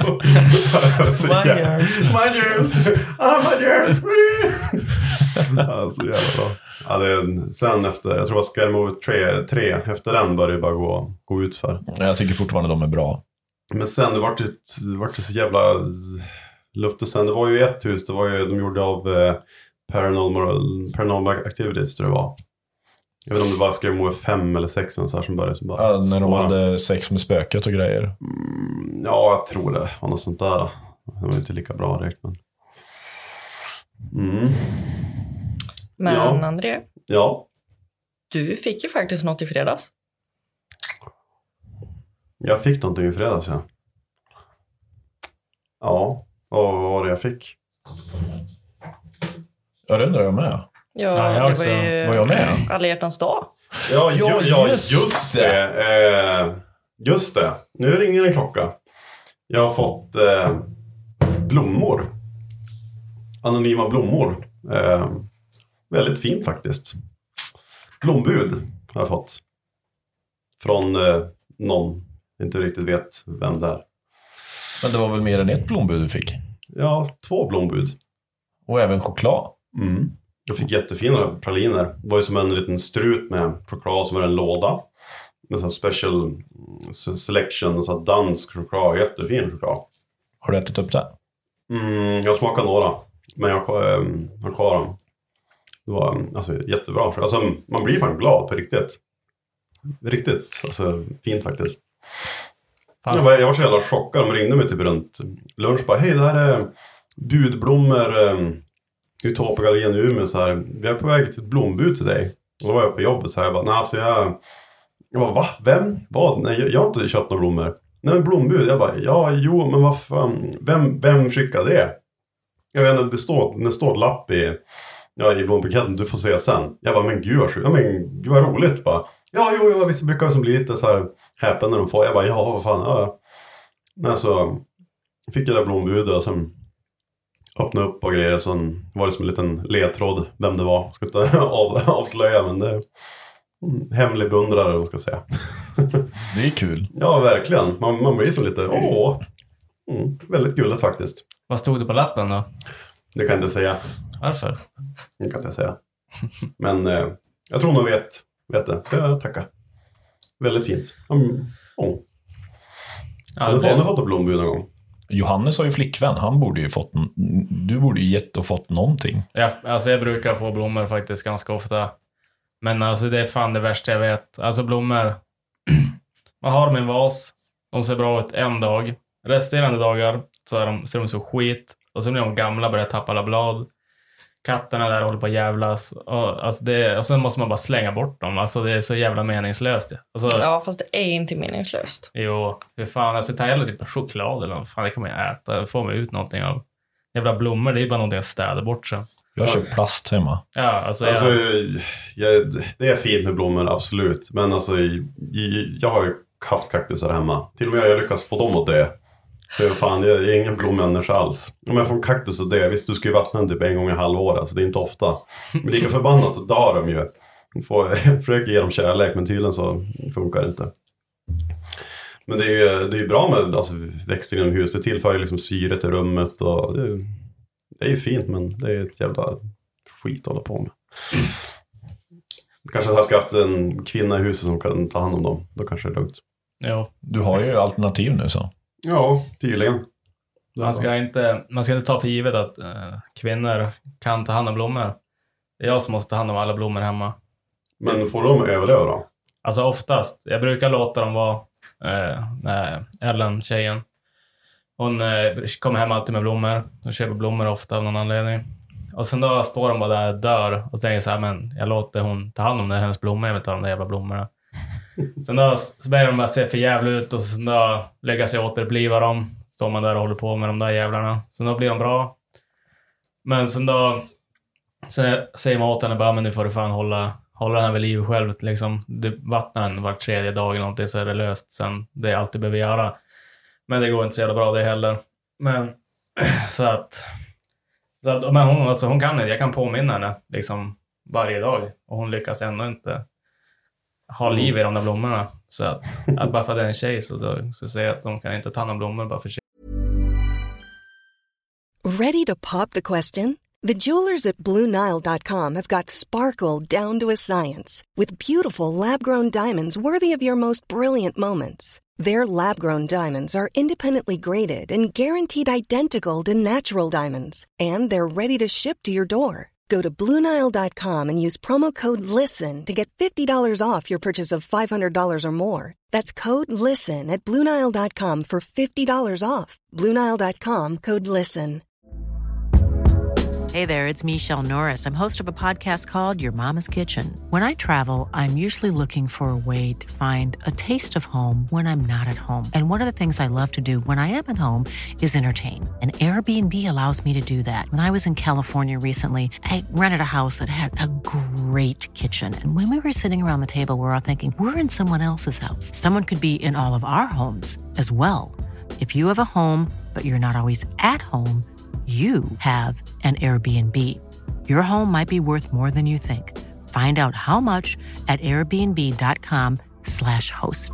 My germs. My germs. Alltså jävla bra. Ja, sen efter, jag tror det var Scary Movie 3. Efter den började det bara gå ut för. Jag tycker fortfarande de är bra. Men sen det vart det så jävla luftet sen. Det var ju ett hus. Det var ju, de gjorde av Paranormal Activities tror jag det var. Jag vet inte om det bara skrev Movie 5 eller 6 så här som började. Som bara när de hade sex med spöket och grejer. Ja, jag tror det var något sånt där. Det var inte lika bra direkt. Men ja. André, ja. Du fick ju faktiskt något i fredags. Jag fick någonting i fredags, ja. Ja, och vad var det jag fick? Ja, det undrar jag med. Ja, det var jag med? Alla hjärtans dag. Ja, just det. Just det. Nu ringer en klocka. Jag har fått blommor. Anonyma blommor. Väldigt fint faktiskt. Blombud har jag fått. Från någon. Inte riktigt vet vem det är. Men det var väl mer än ett blombud du fick? Ja, 2 blombud. Och även choklad. Jag fick jättefina praliner. Det var ju som en liten strut med choklad som var en låda. Med sån special selection, så dansk choklad, jättefin choklad. Har du ätit upp det? Jag smakade några, men jag har kvar dem. Det var alltså jättebra. Alltså man blir fan glad på riktigt. Riktigt, alltså fint faktiskt. Jag var så jävla chockad. De ringde mig typ runt lunch. Bara, hej, det här är budblommor Utopica Gallerian i Umeå. Så här, vi är på väg till ett blombud till dig. Och då var jag på jobbet så här. Jag bara, nej, alltså jag bara, va? Vem? Vad? Nej, jag har inte köpt några blommor. Nej, men blombud. Jag bara, ja, jo, men vad fan. Vem skickade det? Jag vet inte, det står ett lapp i blombuketten. Du får se sen. Jag bara, men gud vad roligt bara. Ja, vissa brukar som blir lite så här häpen när de får. Jag bara, ja, vad fan, ja. Men så fick jag det blombudet och sen öppnade upp och grejer. Sen var det som en liten ledtråd vem det var. Ska inte avslöja, men det är hemlig beundrare, om man ska säga. Det är kul. Ja, verkligen. Man blir så lite, väldigt gulligt faktiskt. Vad stod det på lappen då? Det kan jag inte säga. Varför? Det kan jag säga. Men jag tror nog vet det. Så jag tackar. Väldigt fint. Har du fått ett blombud någon gång? Johannes har ju flickvän. Han borde ju fått... Du borde ju gett och fått någonting. Jag brukar få blommor faktiskt ganska ofta. Men alltså det är fan det värsta jag vet. Alltså blommor... Man har dem i en vas. De ser bra ut en dag. Resterande dagar så ser de så skit. Och så blir de gamla, börjar tappa alla blad. Katterna där håller på att jävlas. Och sen måste man bara slänga bort dem. Alltså det är så jävla meningslöst. Alltså, ja, fast det är inte meningslöst. Jo, hur fan. Alltså ta hellre typ choklad eller vad fan, det kan man ju äta. Får man ut någonting av. Jävla blommor, det är bara någonting att städa bort sen. Jag har köpt plast hemma. Ja, alltså det är fint med blommor, absolut. Men alltså, jag har ju haft kaktusar hemma. Till och med jag lyckas få dem åt det. Så fan, jag är ingen blommänniska alls. Om jag får en kaktus och det, visst du ska ju vattna den typ en gång i halvåret, alltså det är inte ofta. Men lika förbannat så dör de ju. Jag försöker ge dem kärlek, men tydligen så funkar det inte. Men det är ju bra med alltså, växter inom hus. Det tillför ju liksom syret i rummet och det är ju fint, men det är ett jävla skit att hålla på med. Kanske jag ska haft en kvinna i huset som kan ta hand om dem. Då kanske det är lugnt. Ja. Du har ju alternativ nu så. Ja, tydligen. Man ska inte ta för givet att kvinnor kan ta hand om blommor. Det är jag som måste ta hand om alla blommor hemma. Men får de överleva då? Alltså oftast. Jag brukar låta dem vara Ellen, tjejen. Hon kommer hem alltid med blommor. Hon köper blommor ofta av någon anledning. Och sen då står de bara där och dör. Och tänker så här, men jag låter hon ta hand om det, hennes blommor. Jag vill ta de där jävla blommorna. Sen då så börjar de bara se för jävla ut. Och sen då lägger sig återbliva dem. Står man där och håller på med de där jävlarna. Sen då blir de bra. Men sen då så säger man åt henne bara, men nu får du fan hålla den här vid liv själv. Liksom. Du vattnar den var tredje dag eller någonting så är det löst sen. Det är allt du behöver göra. Men det går inte så jävla bra det heller. Men så att men hon kan inte. Jag kan påminna henne liksom varje dag. Och hon lyckas ändå inte ha liv i de där blommorna. Så att bara för att det är en tjej så säger jag att de kan inte ta hand om blommor bara för sig. Ready to pop the question? The jewelers at BlueNile.com have got sparkle down to a science with beautiful lab-grown diamonds worthy of your most brilliant moments. Their lab-grown diamonds are independently graded and guaranteed identical to natural diamonds, and they're ready to ship to your door. Go to BlueNile.com and use promo code LISTEN to get $50 off your purchase of $500 or more. That's code LISTEN at BlueNile.com for $50 off. BlueNile.com, code LISTEN. Hey there, it's Michelle Norris. I'm host of a podcast called Your Mama's Kitchen. When I travel, I'm usually looking for a way to find a taste of home when I'm not at home. And one of the things I love to do when I am at home is entertain. And Airbnb allows me to do that. When I was in California recently, I rented a house that had a great kitchen. And when we were sitting around the table, we were all thinking, we're in someone else's house. Someone could be in all of our homes as well. If you have a home, but you're not always at home, you have an Airbnb. Your home might be worth more than you think. Find out how much at airbnb.com/host.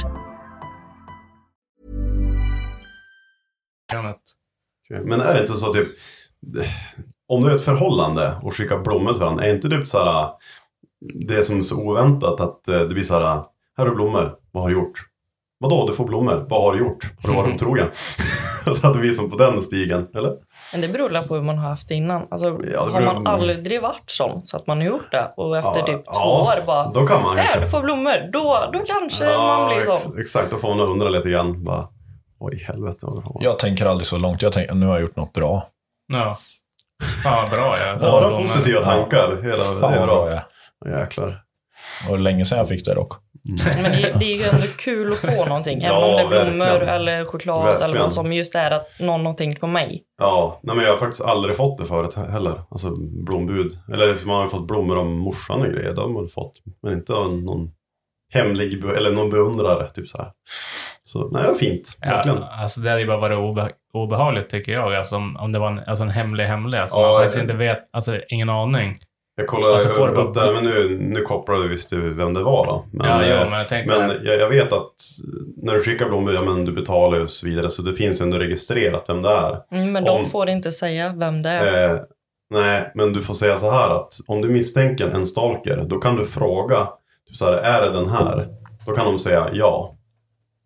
Men är det inte så typ, om du är ett förhållande och skickar blommor till varandra, är inte typ så här, det som är så oväntat att det blir så här, här är blommor, vad har du gjort? Vadå, du får blommor, vad har du gjort? Har du varit otrogen? Det hade vi som på den stigen, eller? Men det beror på hur man har haft det innan. Alltså, ja, har man aldrig varit sån så att man har gjort det och efter typ 2 år bara, då kan man du får blommor, då kanske man blir sån. Exakt, då får man undra lite grann. Bara, oj, helvete. Jag tänker aldrig så långt. Jag tänker, nu har jag gjort något bra. Ja. Fan bra, ja. Bara positiva tankar. Hela, fan det är bra. Ja. Jäklar. Och länge sedan jag fick det dock. Men det är ju ändå kul att få någonting. Även om det är blommor eller choklad eller vad som just är att någon har tänkt på mig. Ja, nej, men jag har faktiskt aldrig fått det förut heller. Alltså blombud. Eller man har fått blommor av morsan och grejer. De har fått. Men inte av någon hemlig eller någon beundrare. Typ så här. Så nej, det var fint. Verkligen. Ja, alltså det hade ju bara varit obehagligt tycker jag. Alltså, om det var en hemlig. Alltså man faktiskt inte vet. Alltså ingen aning. Jag kollade upp där, men nu kopplade visst du vem det var då. Men, men jag tänkte... Men jag vet att när du skickar blommor, men du betalar och så vidare. Så det finns ändå registrerat vem det är. Men de får inte säga vem det är. Nej, men du får säga så här att om du misstänker en stalker, då kan du fråga så här, är det den här? Då kan de säga ja.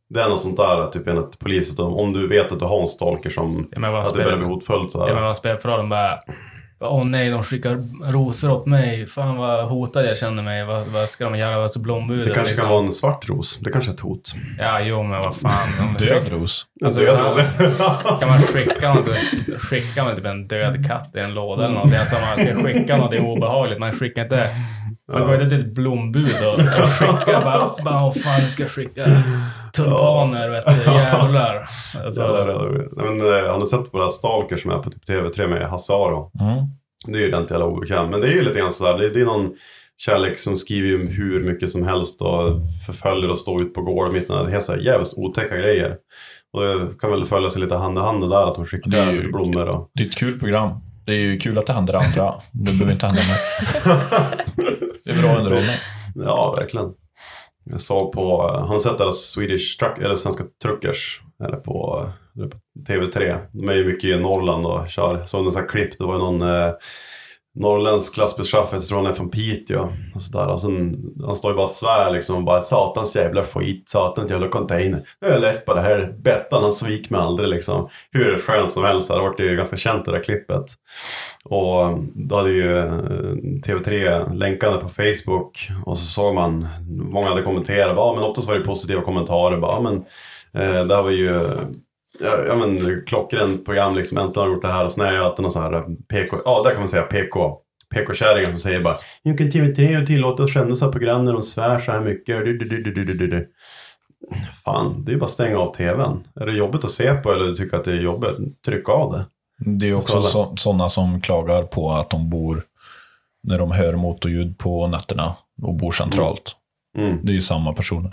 Det är något sånt där, typ enligt polisen, om du vet att du har en stalker som att det börjar bli hotfullt så här. Ja, men vad spelar för roll? De bara, nej, de skickar rosor åt mig. Fan vad hotad jag känner mig. Vad ska de göra? Vad så blombud? Det kanske liksom kan vara en svart ros. Det kanske är ett hot. Ja, jo, men vad fan. Död ros. Alltså, ska man skicka med typ en död katt i en låda eller något? Alltså, man ska skicka något obehagligt. Man skickar inte... Man går inte till ett blombud och skickar bara åh fan, nu ska jag skicka tulpaner, vet du, jävlar. Alltså. Men har ni sett på det här Stalker som är på typ TV3 med Hasse Aro? Det är ju inte jävla obekväm. Men det är ju lite grann sådär, det är någon kärlek som skriver ju hur mycket som helst och förföljer och står ut på gården mitt. Det är helt såhär jävligt otäcka grejer. Och det kan väl följa sig lite hand i hand där att de skickar lite blommor. Och... Det är ett kul program. Det är ju kul att det händer andra. Det behöver inte hända mig. Det är bra underhållning. Ja, verkligen. Jag såg på, har ni sett deras Swedish Truck, eller Svenska Truckers eller på TV3. De är ju mycket i Norrland och kör. Så en sån här klipp, det var ju någon norrländsk lastbilschaufför, jag tror han är från Piteå och sådär. Alltså, han står ju bara svär liksom, bara satans jävla skit, satans jävla container. Jag är lätt på det här, Bettan han svik mig aldrig liksom. Hur skönt som helst, det har varit ju ganska känt det där klippet. Och då hade ju TV3 länkande på Facebook och så såg man, många hade kommenterat, men oftast var det positiva kommentarer, bara, men det var ju... Ja, men klockren program liksom, äntligen har gjort det här och så är jag att någon sån här PK, ja där kan man säga PK-kärringar som säger bara nu kan TV3 tillåta att skända på grannen och svär så här mycket. Fan, det är bara att stänga av tvn. Är det jobbigt att se på eller du tycker att det är jobbigt? Tryck av det. Det är också sådana som klagar på att de bor när de hör motorljud på nätterna och bor centralt. Det är ju samma personer.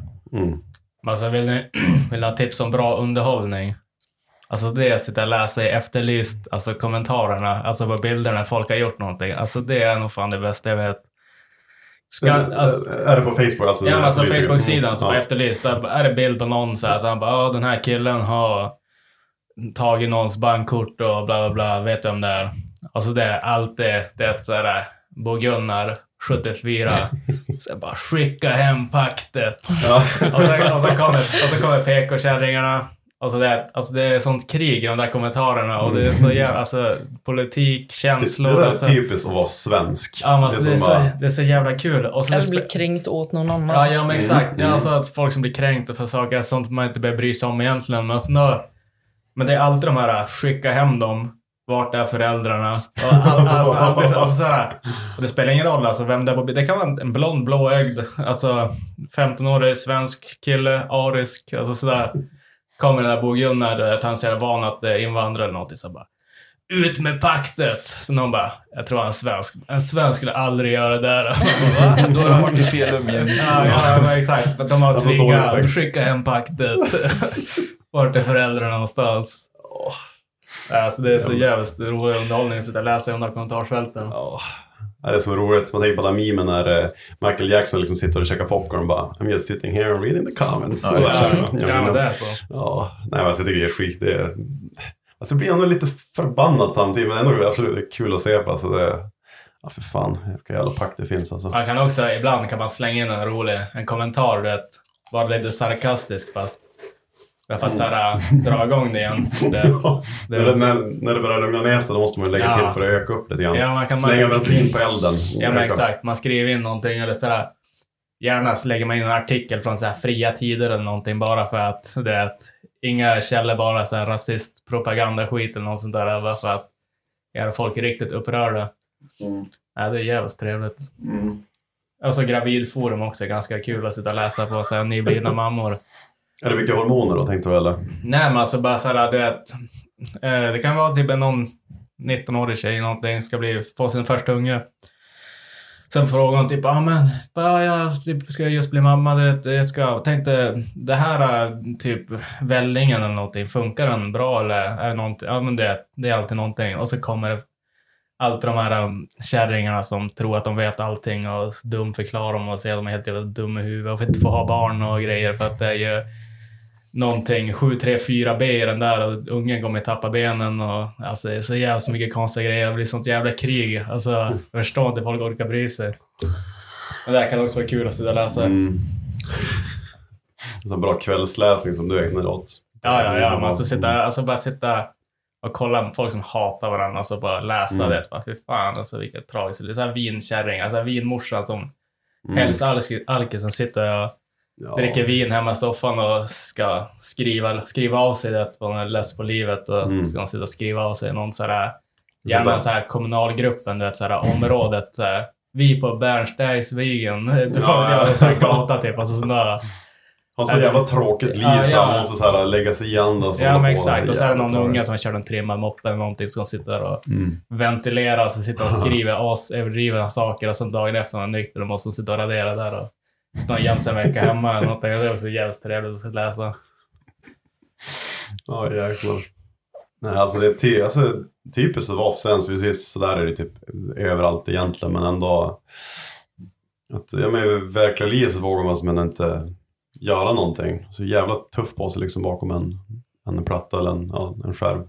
Alltså vill ni ha tips om bra underhållning? Alltså det är att sitta och läsa i efterlyst, alltså kommentarerna, alltså på bilderna folk har gjort någonting. Alltså det är nog fan det bästa jag vet. Är det på Facebook? Alltså, ja, alltså Facebook-sidan så på efterlyst, där är det bild på någon så här, så han bara, den här killen har tagit någons bankkort och bla bla bla, vet du om det är. Alltså det är allt det är så här, Bo Gunnar 74 så bara skicka hem paktet. Ja. och så kommer PK-kärringarna. Alltså det är sånt krig i de där kommentarerna och det är så jävla, alltså politik, känslor. Det är alltså, typiskt att vara svensk. Ja, alltså, det är så jävla kul. Och så eller blir kränkt åt någon annan. Ja, men exakt. Ja, alltså att folk som blir kränkt för saker, sånt man inte behöver bry sig om egentligen. Men, alltså, men det är alltid de här, skicka hem dem. Vart är föräldrarna? Och, alltid så här. Och det spelar ingen roll alltså, vem det är. Det kan vara en blond, blåögd, alltså 15-årig svensk kille, arisk, alltså sådär. Kommer den där Bo Gunnar, att han ser van att invandrare eller någonting, så bara ut med paktet. Så någon bara, jag tror han är svensk. En svensk skulle aldrig göra det där. Då har de varit i fel umgänge. Ja, men exakt. De har tvingat skicka hem paktet. Vart är föräldrarna någonstans? Alltså det är så jävligt rolig underhållning att sitta och läsa i de där kommentarsfälten. Det är så roligt. Man tänker på den memen när Michael Jackson liksom sitter och käkar popcorn och bara I'm just sitting here and reading the comments. Ja, men det är så. Ja, nej, men jag tycker det är skit. Det är... Alltså, jag blir ändå lite förbannad samtidigt, men ändå absolut kul att se på. Alltså, det... Ja, för fan. Vilka jävla pack det finns. Alltså. Man kan också, ibland kan man slänga in en kommentar, du vet. Bara lite sarkastisk, fast för att såhär, dra igång det igen. När det börjar lugna ner sig, då måste man lägga till för att öka upp lite grann. Ja, slänga bensin på elden. Ja, men exakt. Man skriver in någonting eller sådär. Gärna så lägger man in en artikel från så här fria tider eller någonting, bara för att det är inga källor, bara så här rasist, propaganda, skit eller något sånt där. Bara för att göra folk riktigt upprörda. Ja, det är jävligt trevligt. Och så gravidforum också, ganska kul att sitta och läsa på så här nyblivna mammor. Är det mycket hormoner då, tänkte du, eller? Nej, men alltså bara såhär, det kan vara typ någon 19-årig tjej någonting ska få sin första unge. Sen frågar hon typ, jag ska just bli mamma, tänkte, det här typ vällingen eller någonting, funkar den bra eller är det någonting? Ja, men det är alltid någonting. Och så kommer det allt de här kärringarna som tror att de vet allting och dumförklarar dem och säger att de är helt jävla dumma i huvudet och inte får ha barn och grejer för att det är ju någonting 7-3-4B i den där och ungen kommer tappa benen och alltså det är så jävla mycket konstiga grejer. Det blir sånt jävla krig. Alltså jag förstår inte folk orkar bry sig. Men det här kan också vara kul att sitta och läsa. Så bra kvällsläsning som du ägnar åt. Ja. Man ska bara sitta och kolla på folk som hatar varandra. Alltså bara läsa det. Bara, fy fan, alltså vilket tragiskt. Det är så här vinkärring, alltså vinmorsan som hälsalkisen sitter och dricker vin hemma i soffan och ska skriva av sig det på en less på livet. Och ska de sitta och skriva av sig någon sådär, gärna så här kommunalgruppen, du vet, så här området. Så här, vi på Bernstegsvigen. Du får jag så här gata typ. Alltså sådär. Har så jävla tråkigt liv så han måste så här lägga sig igen. Ja, men exakt. Och så är det någon unga som har kört en trimmad moppe eller någonting som sitter där och ventilerar och sitter och skriver överdrivna saker och så dagen efter man är nykter och måste sitta och radera där och stå en jämse vecka hemma eller någonting. Det är också jävligt trevligt att läsa. Ja, jäklar. Nej, alltså det är typiskt att vara svensk. Precis så där är det typ överallt egentligen, men ändå att i verkliga livet så vågar man som inte göra någonting. Så jävla tuff på sig liksom bakom en platta eller en skärm.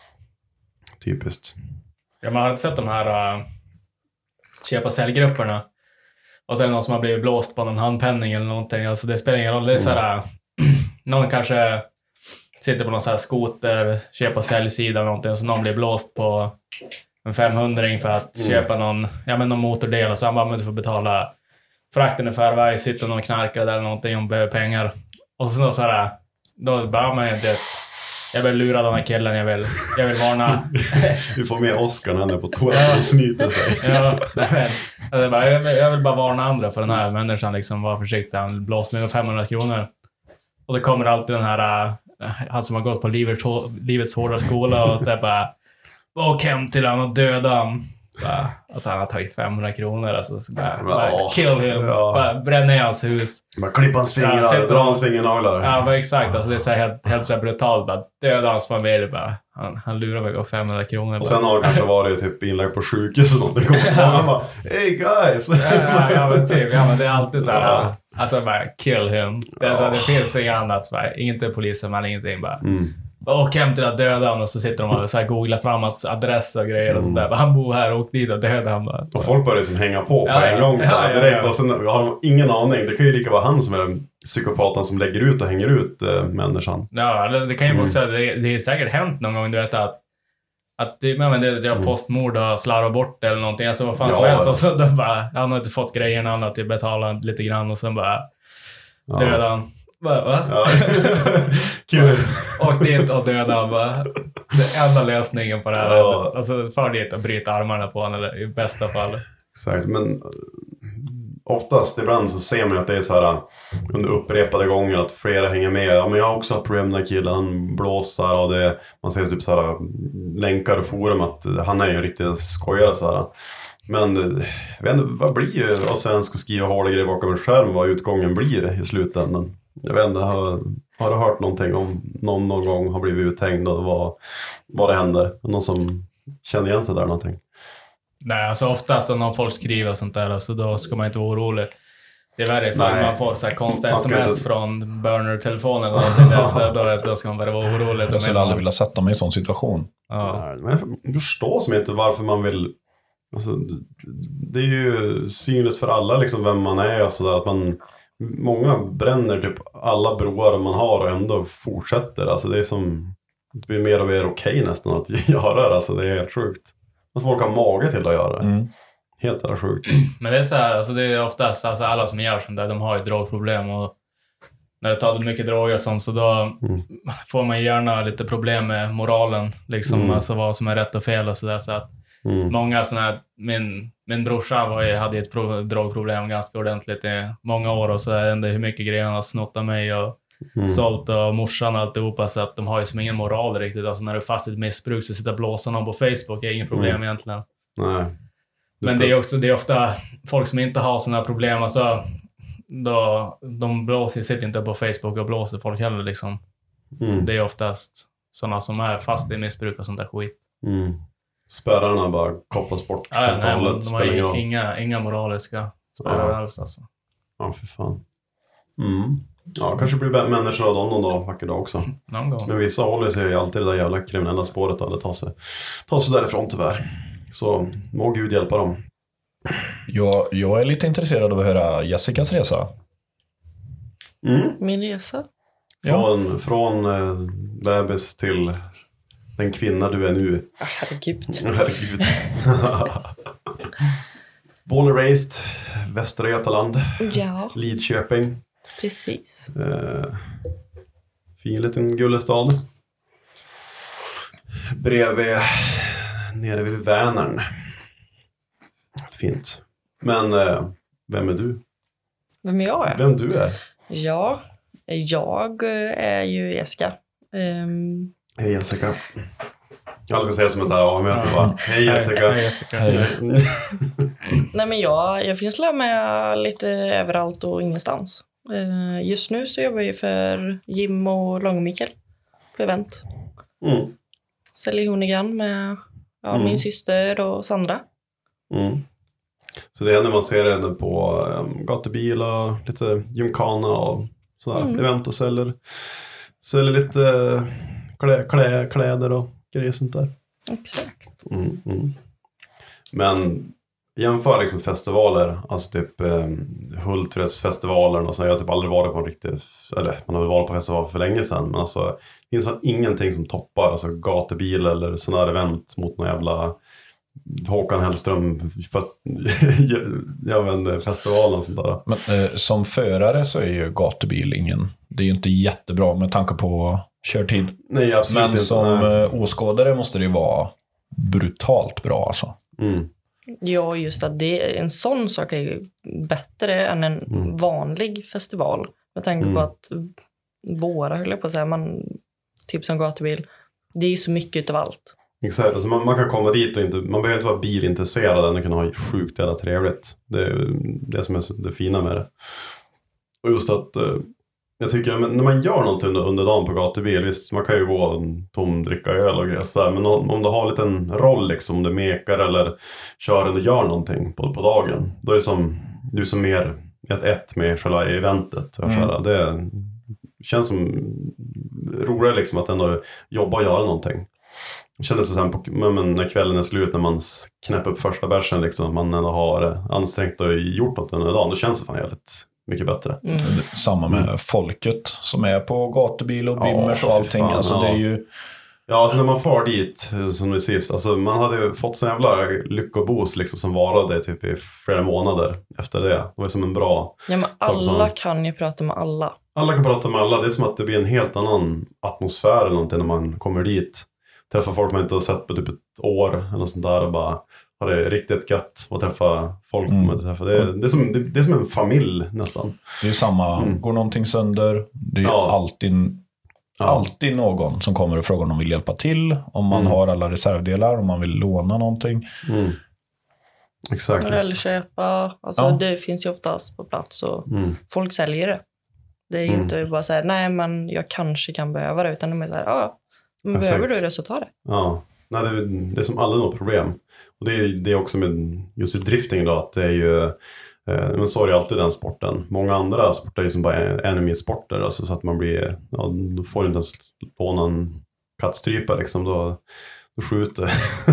Typiskt. Ja, man har inte sett de här köpa-säljgrupperna. Och sen någon som har blivit blåst på någon handpenning eller någonting. Alltså det spelar ingen roll. Det är så här, någon kanske sitter på någon så här skoter, köpa-sälj-sida eller någonting. Och så någon blir blåst på en 500 för att köpa någon motordel. Och så bara, men du får betala frakten i förväg, sitter någon knarkare där eller någonting och behöver pengar. Och så här, då bara man jag vill lura den här killen, jag vill varna. Vi får med Oscar när han är på toaletten och snyter sig. Jag vill bara varna andra för den här människan liksom, var försiktig, han blåser med 500 kronor. Och så kommer alltid den här han som har gått på livets hårda skola och så bara åk hem till han och döda han. Alltså han har tagit 500 kronor alltså, så bara kill him, bara bränna ner hans hus, bara klippa hans fingrar, dra hans fingernaglar. Ja, men exakt, alltså det är så här helt så brutalt, bara döda hans familj, bara han lurar mig på 500 kronor. Och sen har det kanske varit typ inlagd på sjukhus och någonting. Han bara, hey guys. Men typ, men det är alltid så här, alltså bara kill him. Det finns inget annat, bara, inte polisen men ingenting, bara och hem till att döda han, och så sitter de och så här googlar fram hans adress och grejer och sådär. Han bor här och dit och döda han bara. Och folk börjar liksom hänga på en gång så här, direkt. Och sen har de ingen aning. Det kan ju lika vara han som är den psykopaten som lägger ut och hänger ut människan. Ja, det kan ju också det är säkert hänt någon gång, du vet att det är postmord och slarvar bort eller någonting. Alltså vad fan som helst. Och så de bara, han har inte fått grejerna, han har typ betalat lite grann och sen bara döda han. Va? Ja. Kul. Och dit och döda han bara. Det enda lösningen på det här. Alltså för dit och bryta armarna på honom, eller i bästa fall. Exakt, men oftast ibland så ser man att det är så här under upprepade gånger att flera hänger med. Ja, men jag har också haft problem med killen, han blåsar och man ser typ så här länkar och forum att han är ju en riktig skojare så här. Men jag vet inte, vad blir ju av svensk och skriva hårda grejer bakom en skärm, vad utgången blir i slutändan. Jag vet inte, har du hört någonting om någon gång har blivit uthängd och vad det händer? Någon som känner igen sig där någonting? Nej, alltså oftast om någon folk skriver och sånt där, så då ska man inte vara orolig. Det är värre ifall man får så här konstiga sms från burner-telefonen då ska man bara vara orolig. Jag skulle aldrig vilja sätta mig i en sån situation. Ja. Nej, men jag förstår som inte varför man vill. Alltså, det är ju synligt för alla liksom vem man är och sådär, att många bränner typ alla broar man har och ändå fortsätter. Alltså det är som, det blir mer och mer okej nästan att göra det. Alltså det är helt sjukt. Att folk har mage till att göra det. Helt är sjukt. Men det är så här, alltså det är oftast alltså alla som gör sånt där, de har ju drogproblem, och när det tar mycket droger och sånt, så då får man gärna lite problem med moralen liksom, alltså vad som är rätt och fel och sådär, så att många sådana här, min brorsa hade ett drogproblem ganska ordentligt i många år, och så ändå hur mycket grejer han har snott av mig och sålt och morsan och alltihopa, så att de har ju som ingen moral riktigt. Alltså när du är fast i ett missbruk, så sitter blåsa någon på Facebook är inget problem egentligen. Nej. Men det är ofta folk som inte har sådana här problem, alltså de sitter inte på Facebook och blåser folk heller liksom. Det är oftast sådana som är fast i missbruk och sånt där skit. Spärrarna bara kopplas bort. Nej, de har ju inga moraliska spärrar alls alltså. Ja, för fan. Ja, kanske blir människor av dem någon dag, vacker dag också. Någon gång. Men vissa håller sig alltid det där jävla kriminella spåret eller ta sig därifrån tyvärr. Så må Gud hjälpa dem. Jag är lite intresserad av att höra Jessicas resa. Min resa. Från bebis till den kvinna du är nu. Herregud. Born and raised, Västra Götaland. Ja. Lidköping. Precis. Fin liten gullestad. Bredvid, nere vid Vänern. Fint. Men vem är du? Vem jag är? Vem du är? Ja, jag är ju Jessica. Hej Jessica. Jag ska säga som ett möte bara. Hej Jessica. Hej Jessica. Nej men jag finns med lite överallt och ingenstans. Just nu så jobbar jag för Jim och Lång-Mikael på event. Säljer Hoonigan med min syster och Sandra. Så det är när man ser henne på gatubil och lite gymkana och sådär event och säljer lite kläder och grejer sånt där. Exakt. Men jämför liksom festivaler, alltså typ Hultfredsfestivalen och så. Jag har typ aldrig varit på en riktig, eller man har väl varit på festival för länge sedan, men alltså det finns ingenting som toppar alltså gatubil eller sådana här event mot någon jävla Håkan Hellström festivalen och sånt där. Men som förare så är ju gatubil det är ju inte jättebra med tanke på körtid. Nej, absolut men inte. Som åskådare måste det ju vara brutalt bra alltså. Ja, just att en sån sak är ju bättre än en vanlig festival. Med tanke på att våra, höll jag på att säga, typ som gatubil, det är ju så mycket av allt. Exakt, alltså man kan komma dit och man behöver inte vara bilintresserad än kan ha sjukt jävla trevligt. Det är det som är det fina med det. Och just att jag tycker när man gör någonting under dagen på gatubil, visst man kan ju gå en tom dricka öl och grejer så här, men om du har en liten roll liksom, om du mekar eller kör och gör någonting på dagen, då är det som mer ett med själva eventet. Så här, det känns som roligare liksom att ändå jobba och göra någonting. Det kändes sen när kvällen är slut, när man knäpper upp första bärsen liksom, man ändå har ansträngt och gjort något under dagen, då känns det fan jävligt mycket bättre. Samma med folket som är på gatubil och bimmers och allting. Fan, alltså det är ju... Ja, alltså när man far dit, som vi sist, alltså man hade ju fått så jävla lyckobos liksom, som varade typ i flera månader efter det. Det var som en bra... Ja, men alla kan ju prata med alla. Alla kan prata med alla. Det är som att det blir en helt annan atmosfär eller någonting när man kommer dit. Träffa folk man inte har sett på typ ett år eller något sånt där och bara ha det riktigt gött och träffa folk man träffa. Det är som en familj nästan. Det är ju samma, går någonting sönder, det är ju alltid någon som kommer och frågar om de vill hjälpa till, om man har alla reservdelar, om man vill låna någonting. Exakt. Eller köpa, alltså det finns ju oftast på plats och folk säljer det. Det är ju inte bara så här, nej men jag kanske kan behöva det, utan de är så här, men behöver du det så ta det. Ja, nej, det är som aldrig något problem. Och det är också med just i drifting då, att det är ju men så är det alltid den sporten. Många andra sporter är ju som bara enemy-sporter, alltså så att man blir, då får du inte ens låna en kattstrypa liksom, då skjuter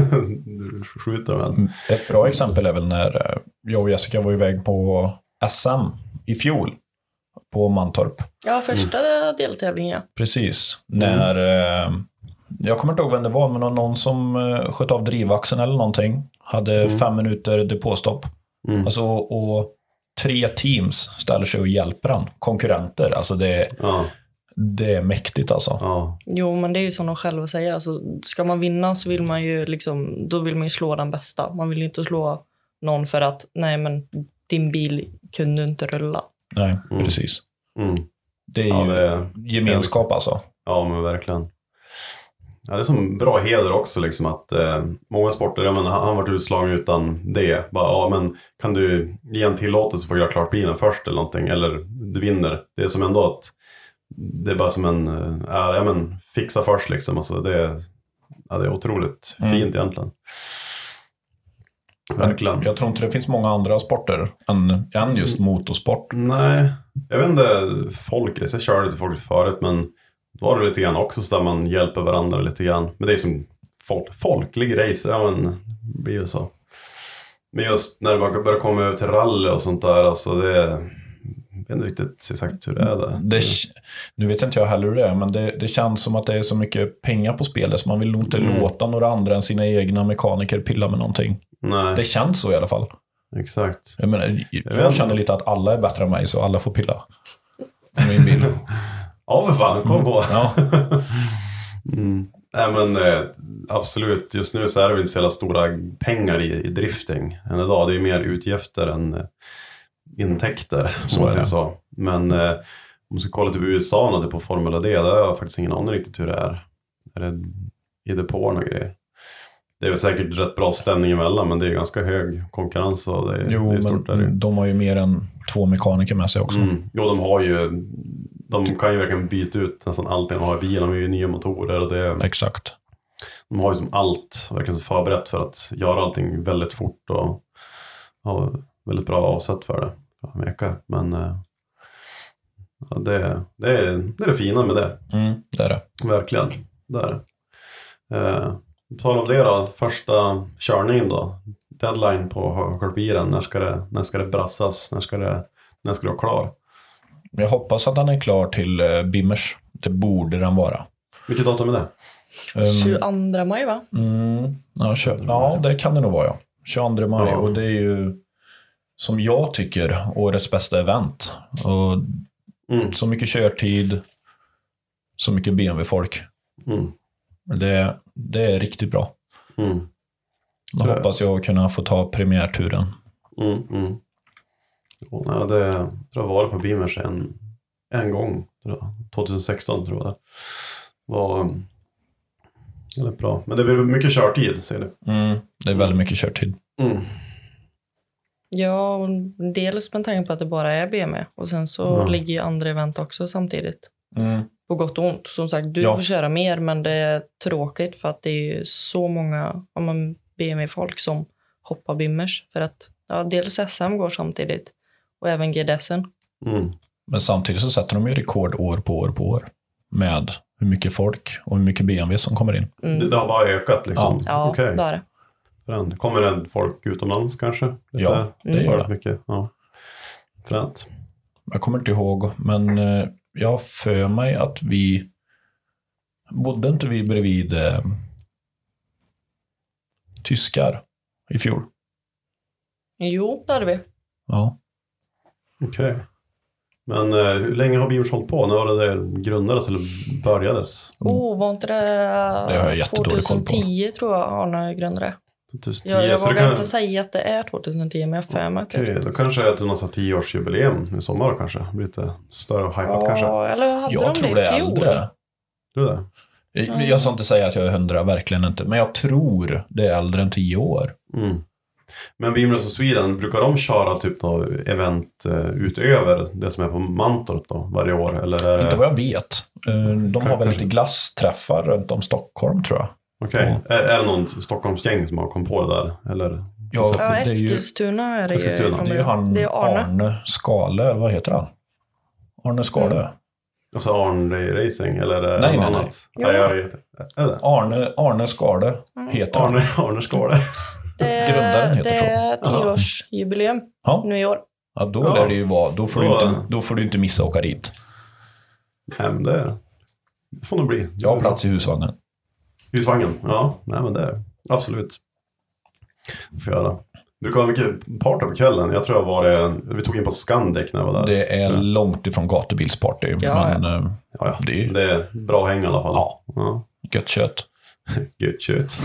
man. Ett bra exempel är väl när jag och Jessica var iväg på SM i fjol på Mantorp. Ja, första deltävlingen. Precis. När jag kommer inte ihåg vem det var, men någon som sköt av drivaxeln eller någonting, hade 5 minuter depåstopp. Alltså, och 3 teams ställer sig och hjälper han. Konkurrenter. Alltså det är mäktigt alltså. Jo, men det är ju som de själva säger. Alltså, ska man vinna så vill man ju liksom, då vill man ju slå den bästa. Man vill ju inte slå någon för att, nej men din bil kunde inte rulla. Nej, precis. Det är ju gemenskap alltså. Ja, men verkligen. Ja, det är som bra heder också liksom att många sporter, han varit utslagen utan det. Bara, men kan du ge en tillåtelse för att göra klart bilen först eller någonting, eller du vinner. Det är som ändå att det är bara som en fixa först liksom. Alltså det är otroligt fint egentligen. Verkligen. Jag tror inte det finns många andra sporter än just motorsport. Nej, jag vet inte, folkrace, jag körde lite folk förut, men då var det lite grann också så där man hjälper varandra lite grann. Men det är som folklig race, det blir ju så. Men just när man börjar komma över till rally och sånt där, alltså vet inte riktigt exakt hur det är där. Nu vet inte jag heller hur det är, men det känns som att det är så mycket pengar på spelet så man vill nog inte låta några andra än sina egna mekaniker pilla med någonting. Nej. Det känns så i alla fall. Exakt. Jag känner lite att alla är bättre än mig så alla får pilla med min bil. Ja, för fan, kom på. Ja. Nej, men absolut. Just nu så är det väl inte så jävla stora pengar i drifting än idag. Det är mer utgifter än intäkter. Så är det. Så. Men om man ska kolla till USA på Formula D, där har jag faktiskt ingen aning riktigt hur det är. Är det i depåerna och grejer? Det är väl säkert rätt bra ställning emellan, men det är ganska hög konkurrens. Och det är stort där. De har ju mer än 2 mekaniker med sig också. Jo, de kan ju verkligen byta ut nästan allting de har i bilen. De har ju nya motorer och det. Exakt. De har ju som allt verkligen förberett för att göra allting väldigt fort och ha väldigt bra avsätt för det. Men ja, det är det fina med det. Det är det. Verkligen, det är det. Tal om det då, första körningen då. Deadline på bilen, när ska det brassas, när ska det vara klar? Jag hoppas att den är klar till Bimmers. Det borde den vara. Vilket datum är det? 22 maj va? Ja, det kan det nog vara, ja. 22 maj. Ja. Och det är ju, som jag tycker, årets bästa event. Och så mycket körtid, så mycket BMW-folk. Det är riktigt bra. Då hoppas jag kunna få ta premiärturen. Ja, det tror jag var på Bimmers en gång. 2016 tror jag det var väldigt bra. Men det blir mycket körtid, säger du. Det är väldigt mycket körtid. Ja, och dels med tanke på att det bara är BMW. Och sen så ligger ju andra event också samtidigt. På gott och ont. Som sagt, du får köra mer, men det är tråkigt för att det är ju så många BMW-folk som hoppar Bimmers. För att dels SM går samtidigt och även GDSen. Men samtidigt så sätter de ju rekord år på år med hur mycket folk och hur mycket BMW som kommer in. Det har bara ökat liksom. Ja, det är det. Kommer det folk utomlands kanske? Ja, det gör det. Mycket. Ja. Fränt. Jag kommer inte ihåg, men jag har för mig att bodde inte vi bredvid tyskar i fjol? Jo, det hade vi. Ja. Okej. Men hur länge har Bimmers hållit på? När var det grundades eller börjades? Var inte det 2010 tror jag Arne grundade? 2010. Jag vågar inte säga att det är 2010, men jag har för mig att det. Då kanske det är att du har 10-årsjubileum i sommar kanske. Blir lite större och hypat kanske. Eller hade jag de tror det i fjol? Tror du det? Jag ska inte säga att jag är 100, verkligen inte. Men jag tror det är äldre än 10 år. Men Bimmers och Sweden, brukar de köra typ då event utöver det som är på Mantorp då varje år? Eller inte vad jag vet. De har väl lite glassträffar runt om Stockholm tror jag. Okej. Är det någon Stockholmsgäng som har kommit på det där? Eller? Ja, Eskilstuna är det ju. Det är ju Arne Skale, vad heter han? Arne Skale. Alltså Arne Racing eller nej, annat? Nej. Arne Skale heter han. Arne Skale. Grundaren heter så. Det är 10-årsjubileum nu i år. Ja, då lär det ju vara. Då får du inte missa åka dit. Det får nog bli. Jag har plats i husvagnen. Husvagnen? Ja, nej men det är absolut. Det får göra. Du kan ha mycket party på kvällen. Jag tror vi tog in på Scandic när jag var där. Det är långt ifrån gatubilsparty. Ja, men det är bra häng i alla fall. Ja. Gött kött. Gött kött.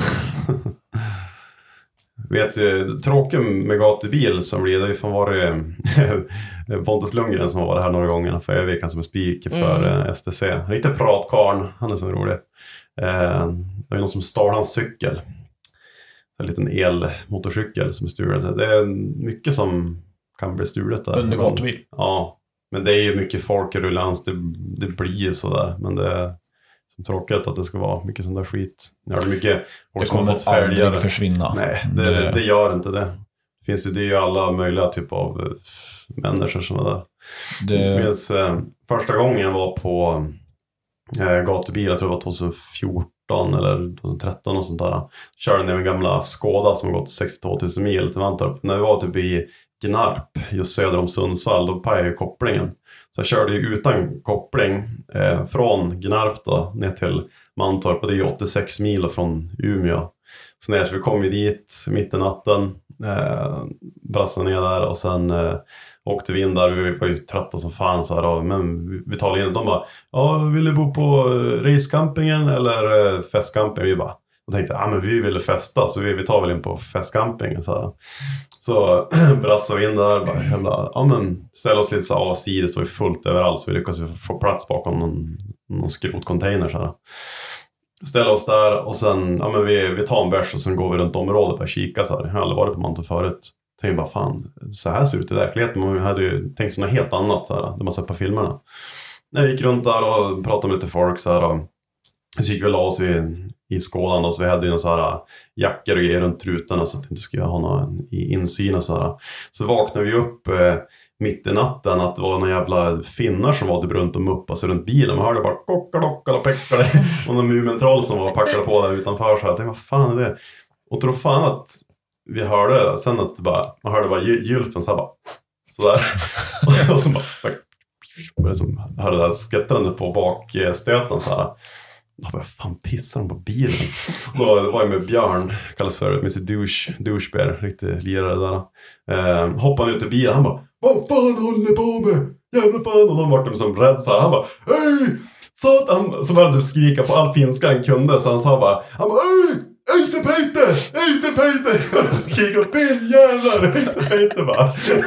Vet tråkigt med gatubil som blir det fan var det Pontus Lundgren som har varit här några gånger för veckan som är speaker för STC. Riktigt pratkarn, han är så rolig. Det är någon som stal hans cykel. En liten elmotorcykel som är stulet. Det är mycket som kan bli stulet där. Under gatubil? Ja, men det är ju mycket folk i rullans. Det blir ju sådär. Men det är som tråkigt att det ska vara mycket sån där skit. Det kommer aldrig försvinna. Nej, det gör inte det. Det är ju alla möjliga typer av människor som är där. Jag minns första gången jag var på gatubil, jag tror det var 2014 eller 2013 och sånt där. Körde ner min gamla Skoda som har gått 62 000 mil till Mantorp. När vi var typ i Gnarp, just söder om Sundsvall. Då pajade ju kopplingen. Så jag körde ju utan koppling från Gnarp då ner till Mantorp. Och det är 86 mil från Umeå. Så när vi kom dit mitt i natten, brassade ner där och sen åkte vi in där. Vi var ju trötta som fan så här, men vi talade in. De bara, ja, vill du bo på racecampingen eller festcamping? Vi bara, och tänkte, ja men vi ville festa så vi tar väl in på festcampingen så här. Så brassade vi in där, bara jävla, ja men ställa oss lite så avsides, och vi fullt överallt så vi lyckades få plats bakom någon skrotcontainer så här. Ställa oss där och sen, ja men vi tar en bärs och sen går vi runt området för att kika så här. Jag har aldrig varit på Mantorp förut. Tänkte bara, fan, så här ser det ut i verkligheten. Man hade ju tänkt sådana helt annat så här, det man sett på filmerna. När vi gick runt där och pratade med lite folk så här, och så gick vi la oss i skålan då, så vi hade ju några så här jackor och grejer runt rutorna så att det inte skulle ha någon insyn och så här. Så vaknade vi upp mitt i natten att det var några jävla finnar som var typ runt och muppade sig runt bilen. Man hörde bara kockalockar och peckade och någon mumentroll som var packade på där utanför. Så jag tänkte, vad fan är det? Och tror fan att vi hörde sen att man hörde bara gylfen så här bara sådär. Och så bara som hörde det där skvättrande på bakstöten så här. Då bara, fan pissar de på bilen? Då var jag med Björn, kallas för Mr. Douchebear, riktigt lirare där. Hoppade ut ur bilen, han bara, vad fan håller på med? Jävla fan. Och de var som rädd så här. Han bara, hej! Så började du skrika på all finska han kunde. Så han sa bara, hej! Eisepeite! Och skriker fel jävlar! Eisepeite bara.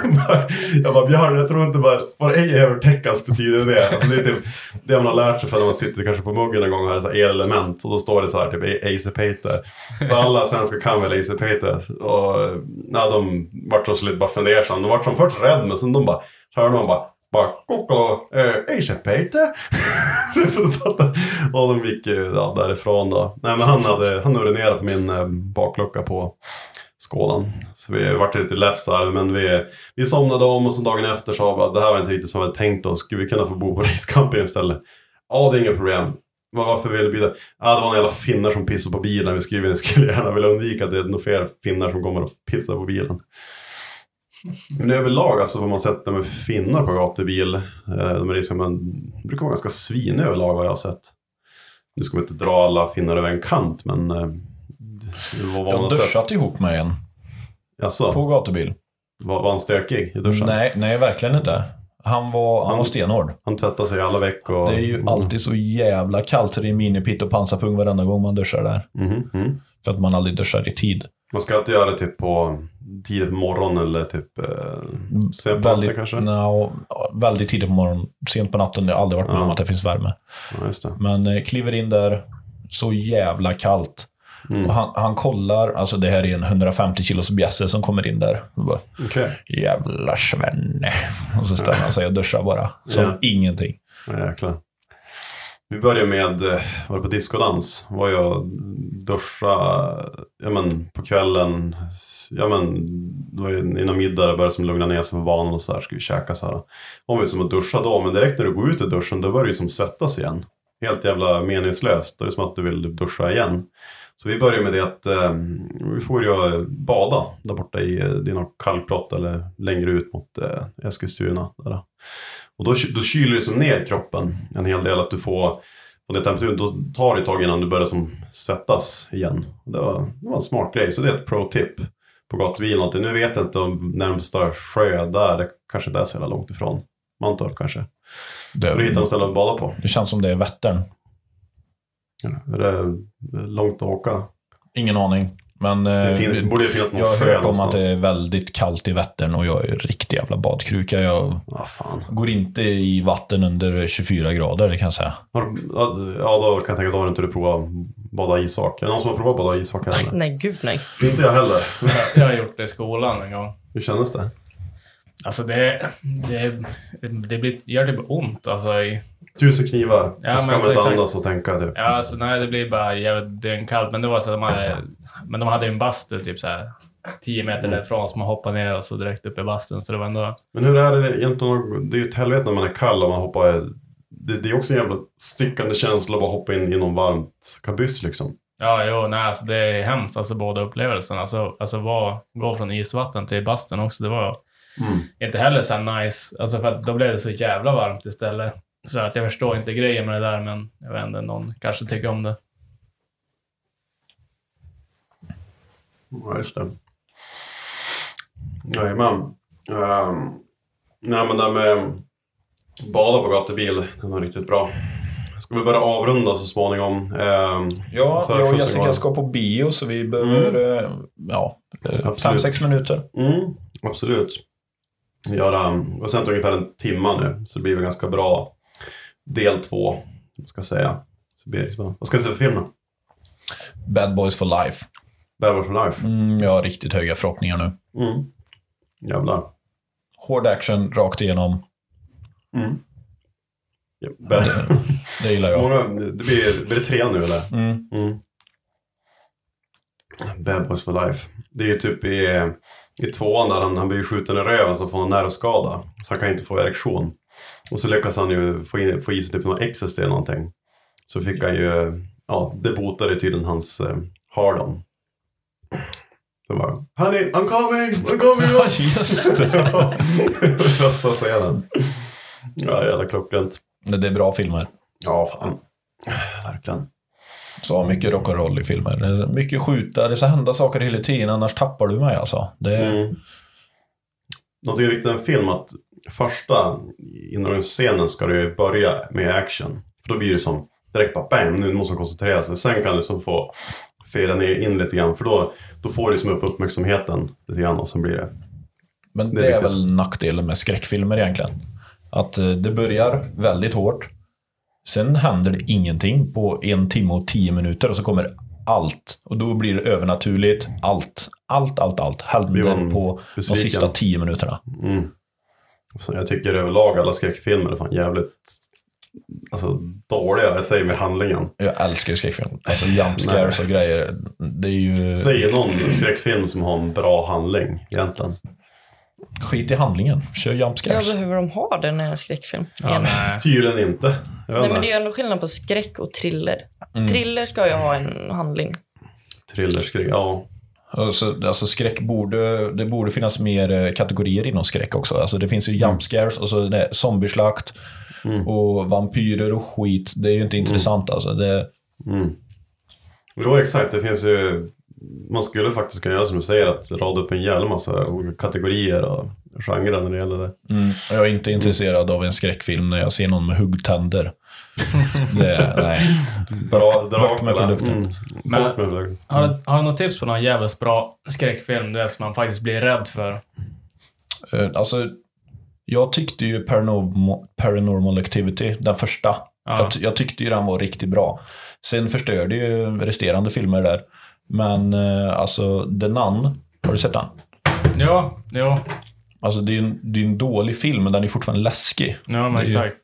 Jag bara, Björn, jag tror inte bara vad ej övertäckas betyder det. Alltså det är typ det man har lärt sig för när man sitter kanske på muggen en gång och har så här elelement. Och då står det så här typ Eisepeite. Så alla svenskar kan väl Eisepeite. Och när de vart så lite bara fundersam. De vart som först rädd, men sen de bara hörde man bara kokolo, Eisepeite. Och de gick därifrån då. Nej, men han urinerade på min baklucka på skålan. Så vi vart lite ledsar, men vi somnade om och så dagen efter sa vi att det här var inte riktigt som vi hade tänkt oss. Skulle vi kunna få bo på racecamping istället? Ja, det är inga problem. Varför ville vi det? Ja, det var en jävla finnar som pissade på bilen. Vi skulle gärna vilja undvika att det är några fler finnar som kommer och pissar på bilen. Men överlag alltså vad man sett med finnar på gatubil, de är liksom de brukar vara ganska svin överlag vad jag har sett. Nu ska vi inte dra alla finnar över en kant, men vad jag har duschat ihop med en. Jaså? På gatubil. Var han stökig i duschen? Nej, verkligen inte. Han var stenhård. Han tvättar sig alla veckor. Det är ju alltid så jävla kallt så det är minipitt och pansarpung varenda gång man duschar där. För att man aldrig duschar i tid. Man ska alltid göra det typ på tidigt på morgonen eller typ sent på natten kanske? Väldigt tidigt på morgonen. Sent på natten, det har aldrig varit med om att det finns värme. Ja, just det. Men kliver in där, så jävla kallt. Och han kollar, alltså det här är en 150 kilos bjässe som kommer in där. Bara, jävla svenne. Och så ställer han sig och duschar bara. Som ingenting. Ja, jäklar. Vi började med, var det på diskodans, var jag duscha på kvällen, det var ju innan middag det började som lugna ner sig på banan och så här, skulle vi käka så här. Om vi som att duscha då, men direkt när du går ut i duschen då börjar du som svettas igen. Helt jävla meningslöst, det är som att du vill duscha igen. Så vi började med det att vi får ju bada där borta i dina kalkbrott eller längre ut mot Eskilstuna där. Och då kyler det som ner kroppen en hel del att du får på det temperaturen, då tar det ett tag innan du börjar som svettas igen. Det var en smart grej, så det är ett pro-tip på gatubilen. Nu vet jag inte om närmsta sjö där, det kanske inte är så långt ifrån Mantorp kanske. Du hittar en ställe att bada på. Det känns som det är Vättern. Är det långt att åka? Ingen aning. Men borde det finnas någon jag har sjö hört om någonstans. att det är väldigt kallt i Vättern och jag är riktigt jävla badkruka. Jag går inte i vatten under 24 grader, det kan jag säga. Ja, då kan jag tänka att då har inte du provat bada isvak. Är det någon som har provat bada isvak här? Nej, gud nej. Inte jag heller. Jag har gjort det i skolan en gång. Hur kändes det? Alltså det gör det ont alltså i 1000 knivar. Ja, ska man inte andas och tänka typ. Ja, alltså nej, det blir bara jävligt kallt. Men det var så att de hade en bastu typ så här 10 meter därifrån som man hoppade ner och så direkt upp i bastun. Så det var ändå... Men hur är det egentligen? Det är ju ett helvete när man är kall och man hoppar. Det är också en jävla stickande känsla att bara hoppa in i någon varmt kabyss liksom. Ja, nej, alltså det är hemskt, alltså båda upplevelserna. Alltså gå från isvatten till bastun också, det var inte heller så nice. Alltså för att då blev det så jävla varmt istället. Så att jag förstår inte grejen med det där, men jag vet inte, någon kanske tycker om det. Ja, just det. Jajamän. Nej, men det med bada på gatubil, den var riktigt bra. Ska vi börja avrunda så småningom? Ja, jag och Jessica ska på bio, så vi behöver 5-6 minuter. Absolut. Vi har sänt ungefär en timme nu, så det blir ganska bra del 2, ska jag säga. Så blir det, vad ska du se för film då? Bad Boys for Life. Bad Boys for Life? Jag har riktigt höga förhoppningar nu. Jävlar. Hård action, rakt igenom. Ja, det gillar jag. Det blir 3 nu, eller? Bad Boys for Life. Det är ju typ i 2:an där han blir skjuten i röven, så får han nervskada. Så han kan inte få erektion. Och så lyckas han ju få i sig typ någon ecstasy eller någonting. Så fick han ju, det botade tydligen hans hard-on. Det var, honey, I'm coming. Ja, just det. Bästa scenen. Ja, jävla klockrent. Det är bra filmer. Ja, fan. Verkligen. Så mycket rock'n'roll i filmer. Det är mycket skjuta, det ska hända saker hela tiden, annars tappar du mig alltså. Något är viktigt i en film, att första inledningsscenen ska du börja med action. För då blir det som direkt bara bam, nu måste man koncentrera sig. Sen kan du liksom få fela ner in lite grann, för då får du liksom upp uppmärksamheten lite grann, och så blir det. Men det är väl nackdelen med skräckfilmer egentligen. Att det börjar väldigt hårt. Sen händer det ingenting på 1 timme och 10 minuter, och så kommer allt. Och då blir det övernaturligt. Allt händer på de sista 10 minuterna. Så jag tycker överlag alla skräckfilmer är fan jävligt dåliga, jag säger, med handlingen. Jag älskar skräckfilm. Alltså jumpscares och grejer. Det är ju... Säg någon skräckfilm som har en bra handling egentligen. Skit i handlingen. Kör jumpscares. Ja, behöver de ha den i en skräckfilm? Tydligen inte. Nej, men det är ändå skillnad på skräck och thriller. Thriller ska ju ha en handling. Thrillerskräck, ja. Alltså skräck borde finnas mer kategorier inom skräck också. Alltså det finns ju jumpscares och så det zombieslakt och vampyrer och skit. Det är ju inte intressant alltså. Jo, exakt. Det finns ju, man skulle faktiskt kunna göra som du säger, att rada upp en jävla massa olika kategorier och genrer när det gäller det. Jag är inte intresserad av en skräckfilm när jag ser någon med huggtänder. Nej. Bort med produkten. Men har du något tips på någon jävligt bra skräckfilm det som man faktiskt blir rädd för? Alltså, jag tyckte ju Paranormal Activity, den första. Jag tyckte ju den var riktigt bra. Sen förstörde ju resterande filmer där. Men alltså, The Nun, har du sett den? Ja. Alltså det är en dålig film, men den är fortfarande läskig. Ja, men exakt.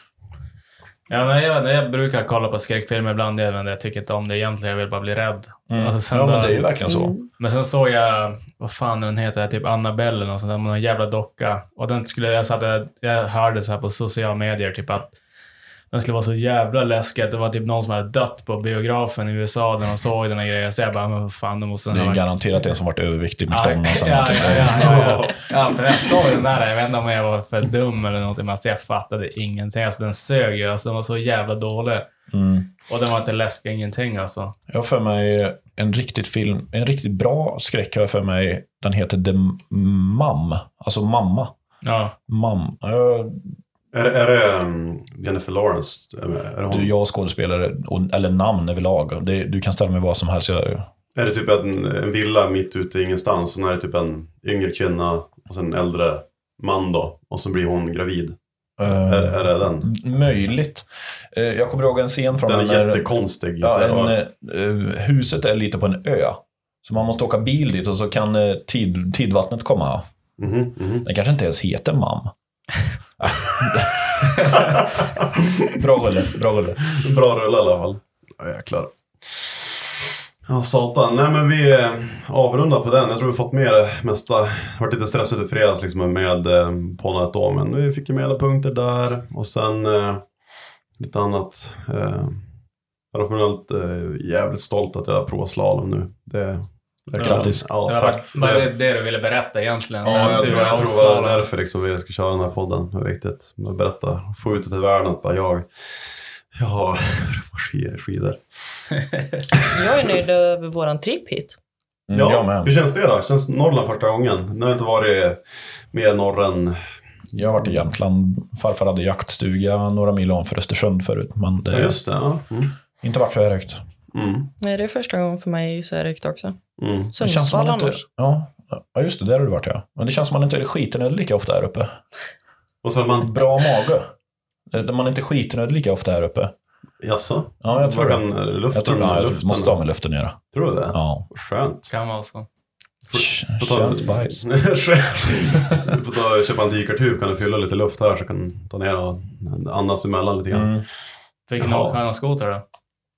Jag brukar kolla på skräckfilmer ibland, men jag tycker inte om det egentligen. Jag vill bara bli rädd. Alltså, men det är ju verkligen så. Men sen såg jag, vad fan den heter, typ Annabelle eller något sånt där, med någon jävla docka. Och den jag hörde så här på sociala medier, typ att den skulle vara så jävla läskigt. Det var typ någon som hade dött på biografen i USA där de såg den här grejen. Så jag bara, men vad fan, det måste... Det är garanterat en som varit överviktig med McDonalds. Ja, för jag såg den där. Jag vet inte om jag var för dum eller något, men alltså jag fattade ingenting. Alltså den sög ju, alltså den var så jävla dålig. Och den var inte läskig, ingenting alltså. Jag har för mig en riktigt bra skräck har för mig. Den heter The Mum. Alltså mamma. Ja. Mum. Är det Jennifer Lawrence? Jag skådespelare, eller namn överlag. Du kan ställa mig vad som helst. Är det typ en villa mitt ute i ingenstans, och när det är typ en yngre kvinna och sen en äldre man då, och så blir hon gravid? Är det den? Möjligt. Jag kommer ihåg en scen från den är jättekonstig. Huset är lite på en ö. Så man måste åka bil dit, och så kan tidvattnet komma. Den kanske inte ens heter Mam. Bra rulle. Bra rulle i alla fall. Ja, jäklar. Ja, satan. Nej, men vi avrundar på den. Jag tror vi fått med det mesta. Varit lite stressigt i fredags liksom med på ett år, men vi fick ju med alla punkter där. Och sen lite annat. Jag är jävligt stolt att jag har provat slalom nu. Grattis. Ja, tack. Vad är det du ville berätta egentligen? Ja, jag tror det var därför liksom vi ska köra den här podden. Det är viktigt att berätta, få ut det till världen att bara jag har skidor. Jag är nöjd över våran tripp hit. Ja, hur känns det då? Känns Norrland första gången? Nu har inte varit mer norr än... Jag har varit i Jämtland. Farfar hade jaktstuga några mil om för Östersund förut. Men det, just det, ja. Inte varit så här högt. Nej, det är första gången för mig så här högt också. Sundsvall annars. Ja, just det. Där har du varit, ja. Men det känns som man inte är skiten lika ofta här uppe. Och så man... Bra mage. Där man inte skiten lika ofta här uppe. Jaså? Ja, jag tror det. Luften, jag måste ha med luften nere. Tror du det? Ja. Skönt. Kan vara så. Skönt bajs. Du får köpa en dykartub, kan du fylla lite luft här så kan du ta ner och andas emellan lite grann. Vilken åka skoter då?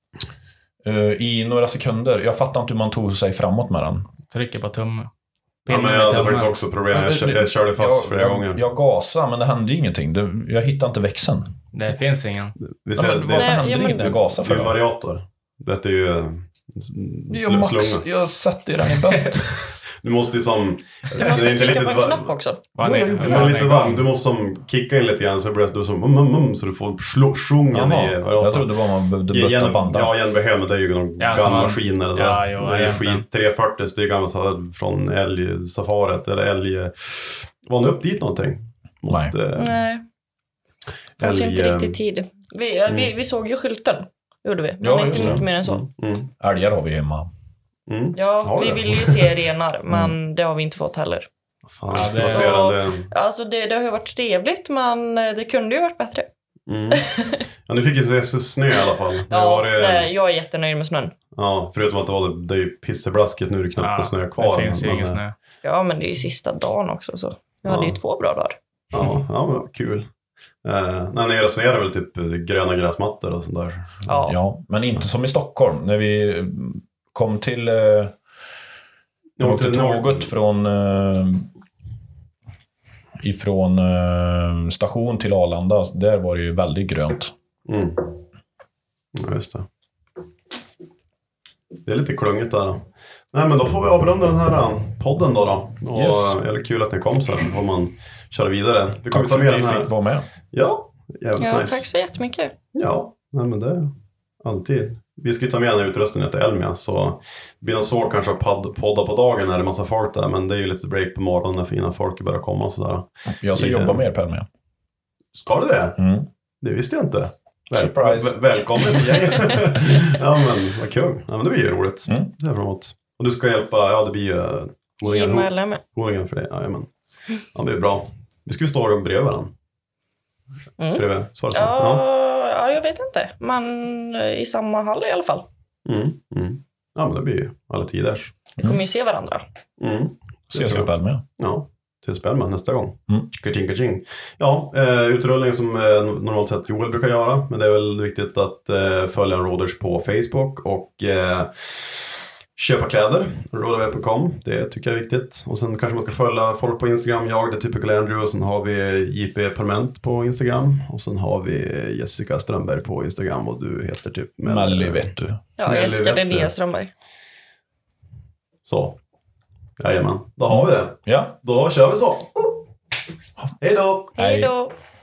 I några sekunder. Jag fattar inte hur man tog sig framåt med den. Trycker på tummen. Ja, men jag hade faktiskt också problem. Jag körde fast flera gånger. Jag gasade, men det hände ingenting. Jag hittade inte växeln. Det finns ingen. Varför hände inget när jag gasade? Det är ju variator. Det är ju slunga. Jag satte den i bönt. Du måste ju som... Du måste klicka på en knapp också. Lite varm. Du måste som kicka in lite grann så blir det som så du får sjungen i variatorn. Jag trodde bara man behövde bötta banda. Ja, Genbehem, det är ju någon gammal maskin eller det. Det är skit 340, det är gammal så från älgsafaret eller älg... Var ni upp dit någonting? Nej. Nej. Det fanns inte riktigt tid. Vi såg ju skylten. Gjorde vi. Men inte mycket mer än så. Älgar har vi hemma. Ja, vi vill ju se renar, men det har vi inte fått heller. Fan, alltså det har ju varit trevligt, men det kunde ju varit bättre. Ja, ni fick ju se snö i alla fall. Jag är jättenöjd med snön. Ja, förutom att det är ju pisseblasket nu, är det knappt snö kvar. Det finns ju ingen snö. Ja, men det är ju sista dagen också, så jag hade ju 2 bra dagar. Ja, men kul. När nere så är det väl typ gröna gräsmattor och sånt där. Ja, men inte som i Stockholm. När vi kom till tåget ifrån station till Arlanda, där var det ju väldigt grönt. Ja, just det. Det är lite klungigt där då. Nej, men då får vi avrunda den här podden då. Och är det kul att ni kom så här, så får man köra vidare. Vi kommer ta med den här. Fick vara med. Ja, jävligt nice. Tack så jättemycket. Ja, nej, men det är alltid. Vi ska ju ta med den här utrustningen till Elmia, så det blir nog svårt kanske att podda på dagen när det är massa folk där, men det är ju lite break på morgonen när fina folk börjar komma och sådär. Jag ska jobba mer på Elmia. Ska du det? Det visste jag inte. Surprise. Välkommen till gänget. Ja, men vad kul. Ja, men det blir ju roligt. Det är framåt. Och du ska hjälpa, det blir ju Honingen för det. Ja, det är bra. Vi ska ju stå bredvid varandra. Bredvid, så ja, jag vet inte. Men i samma hall i alla fall. Ja, men det blir ju alla tiders. Vi kommer ju se varandra. Ses vi på Elmia. Ja, ses på Elmia nästa gång. Kaching. Ja, utrullning som normalt sett Joel brukar göra. Men det är väl viktigt att följa Roders på Facebook och köpa kläder. Roderweb.com, det tycker jag är viktigt. Och sen kanske man ska följa folk på Instagram. Jag, det är Typical Andrew. Och sen har vi JP Permanent på Instagram. Och sen har vi Jessica Strömberg på Instagram. Och du heter typ Melly, vet du. Ja, Jessica Linnea Strömberg. Så. Jajamän, då har vi det. Ja. Då kör vi så. Hej då! Hej då!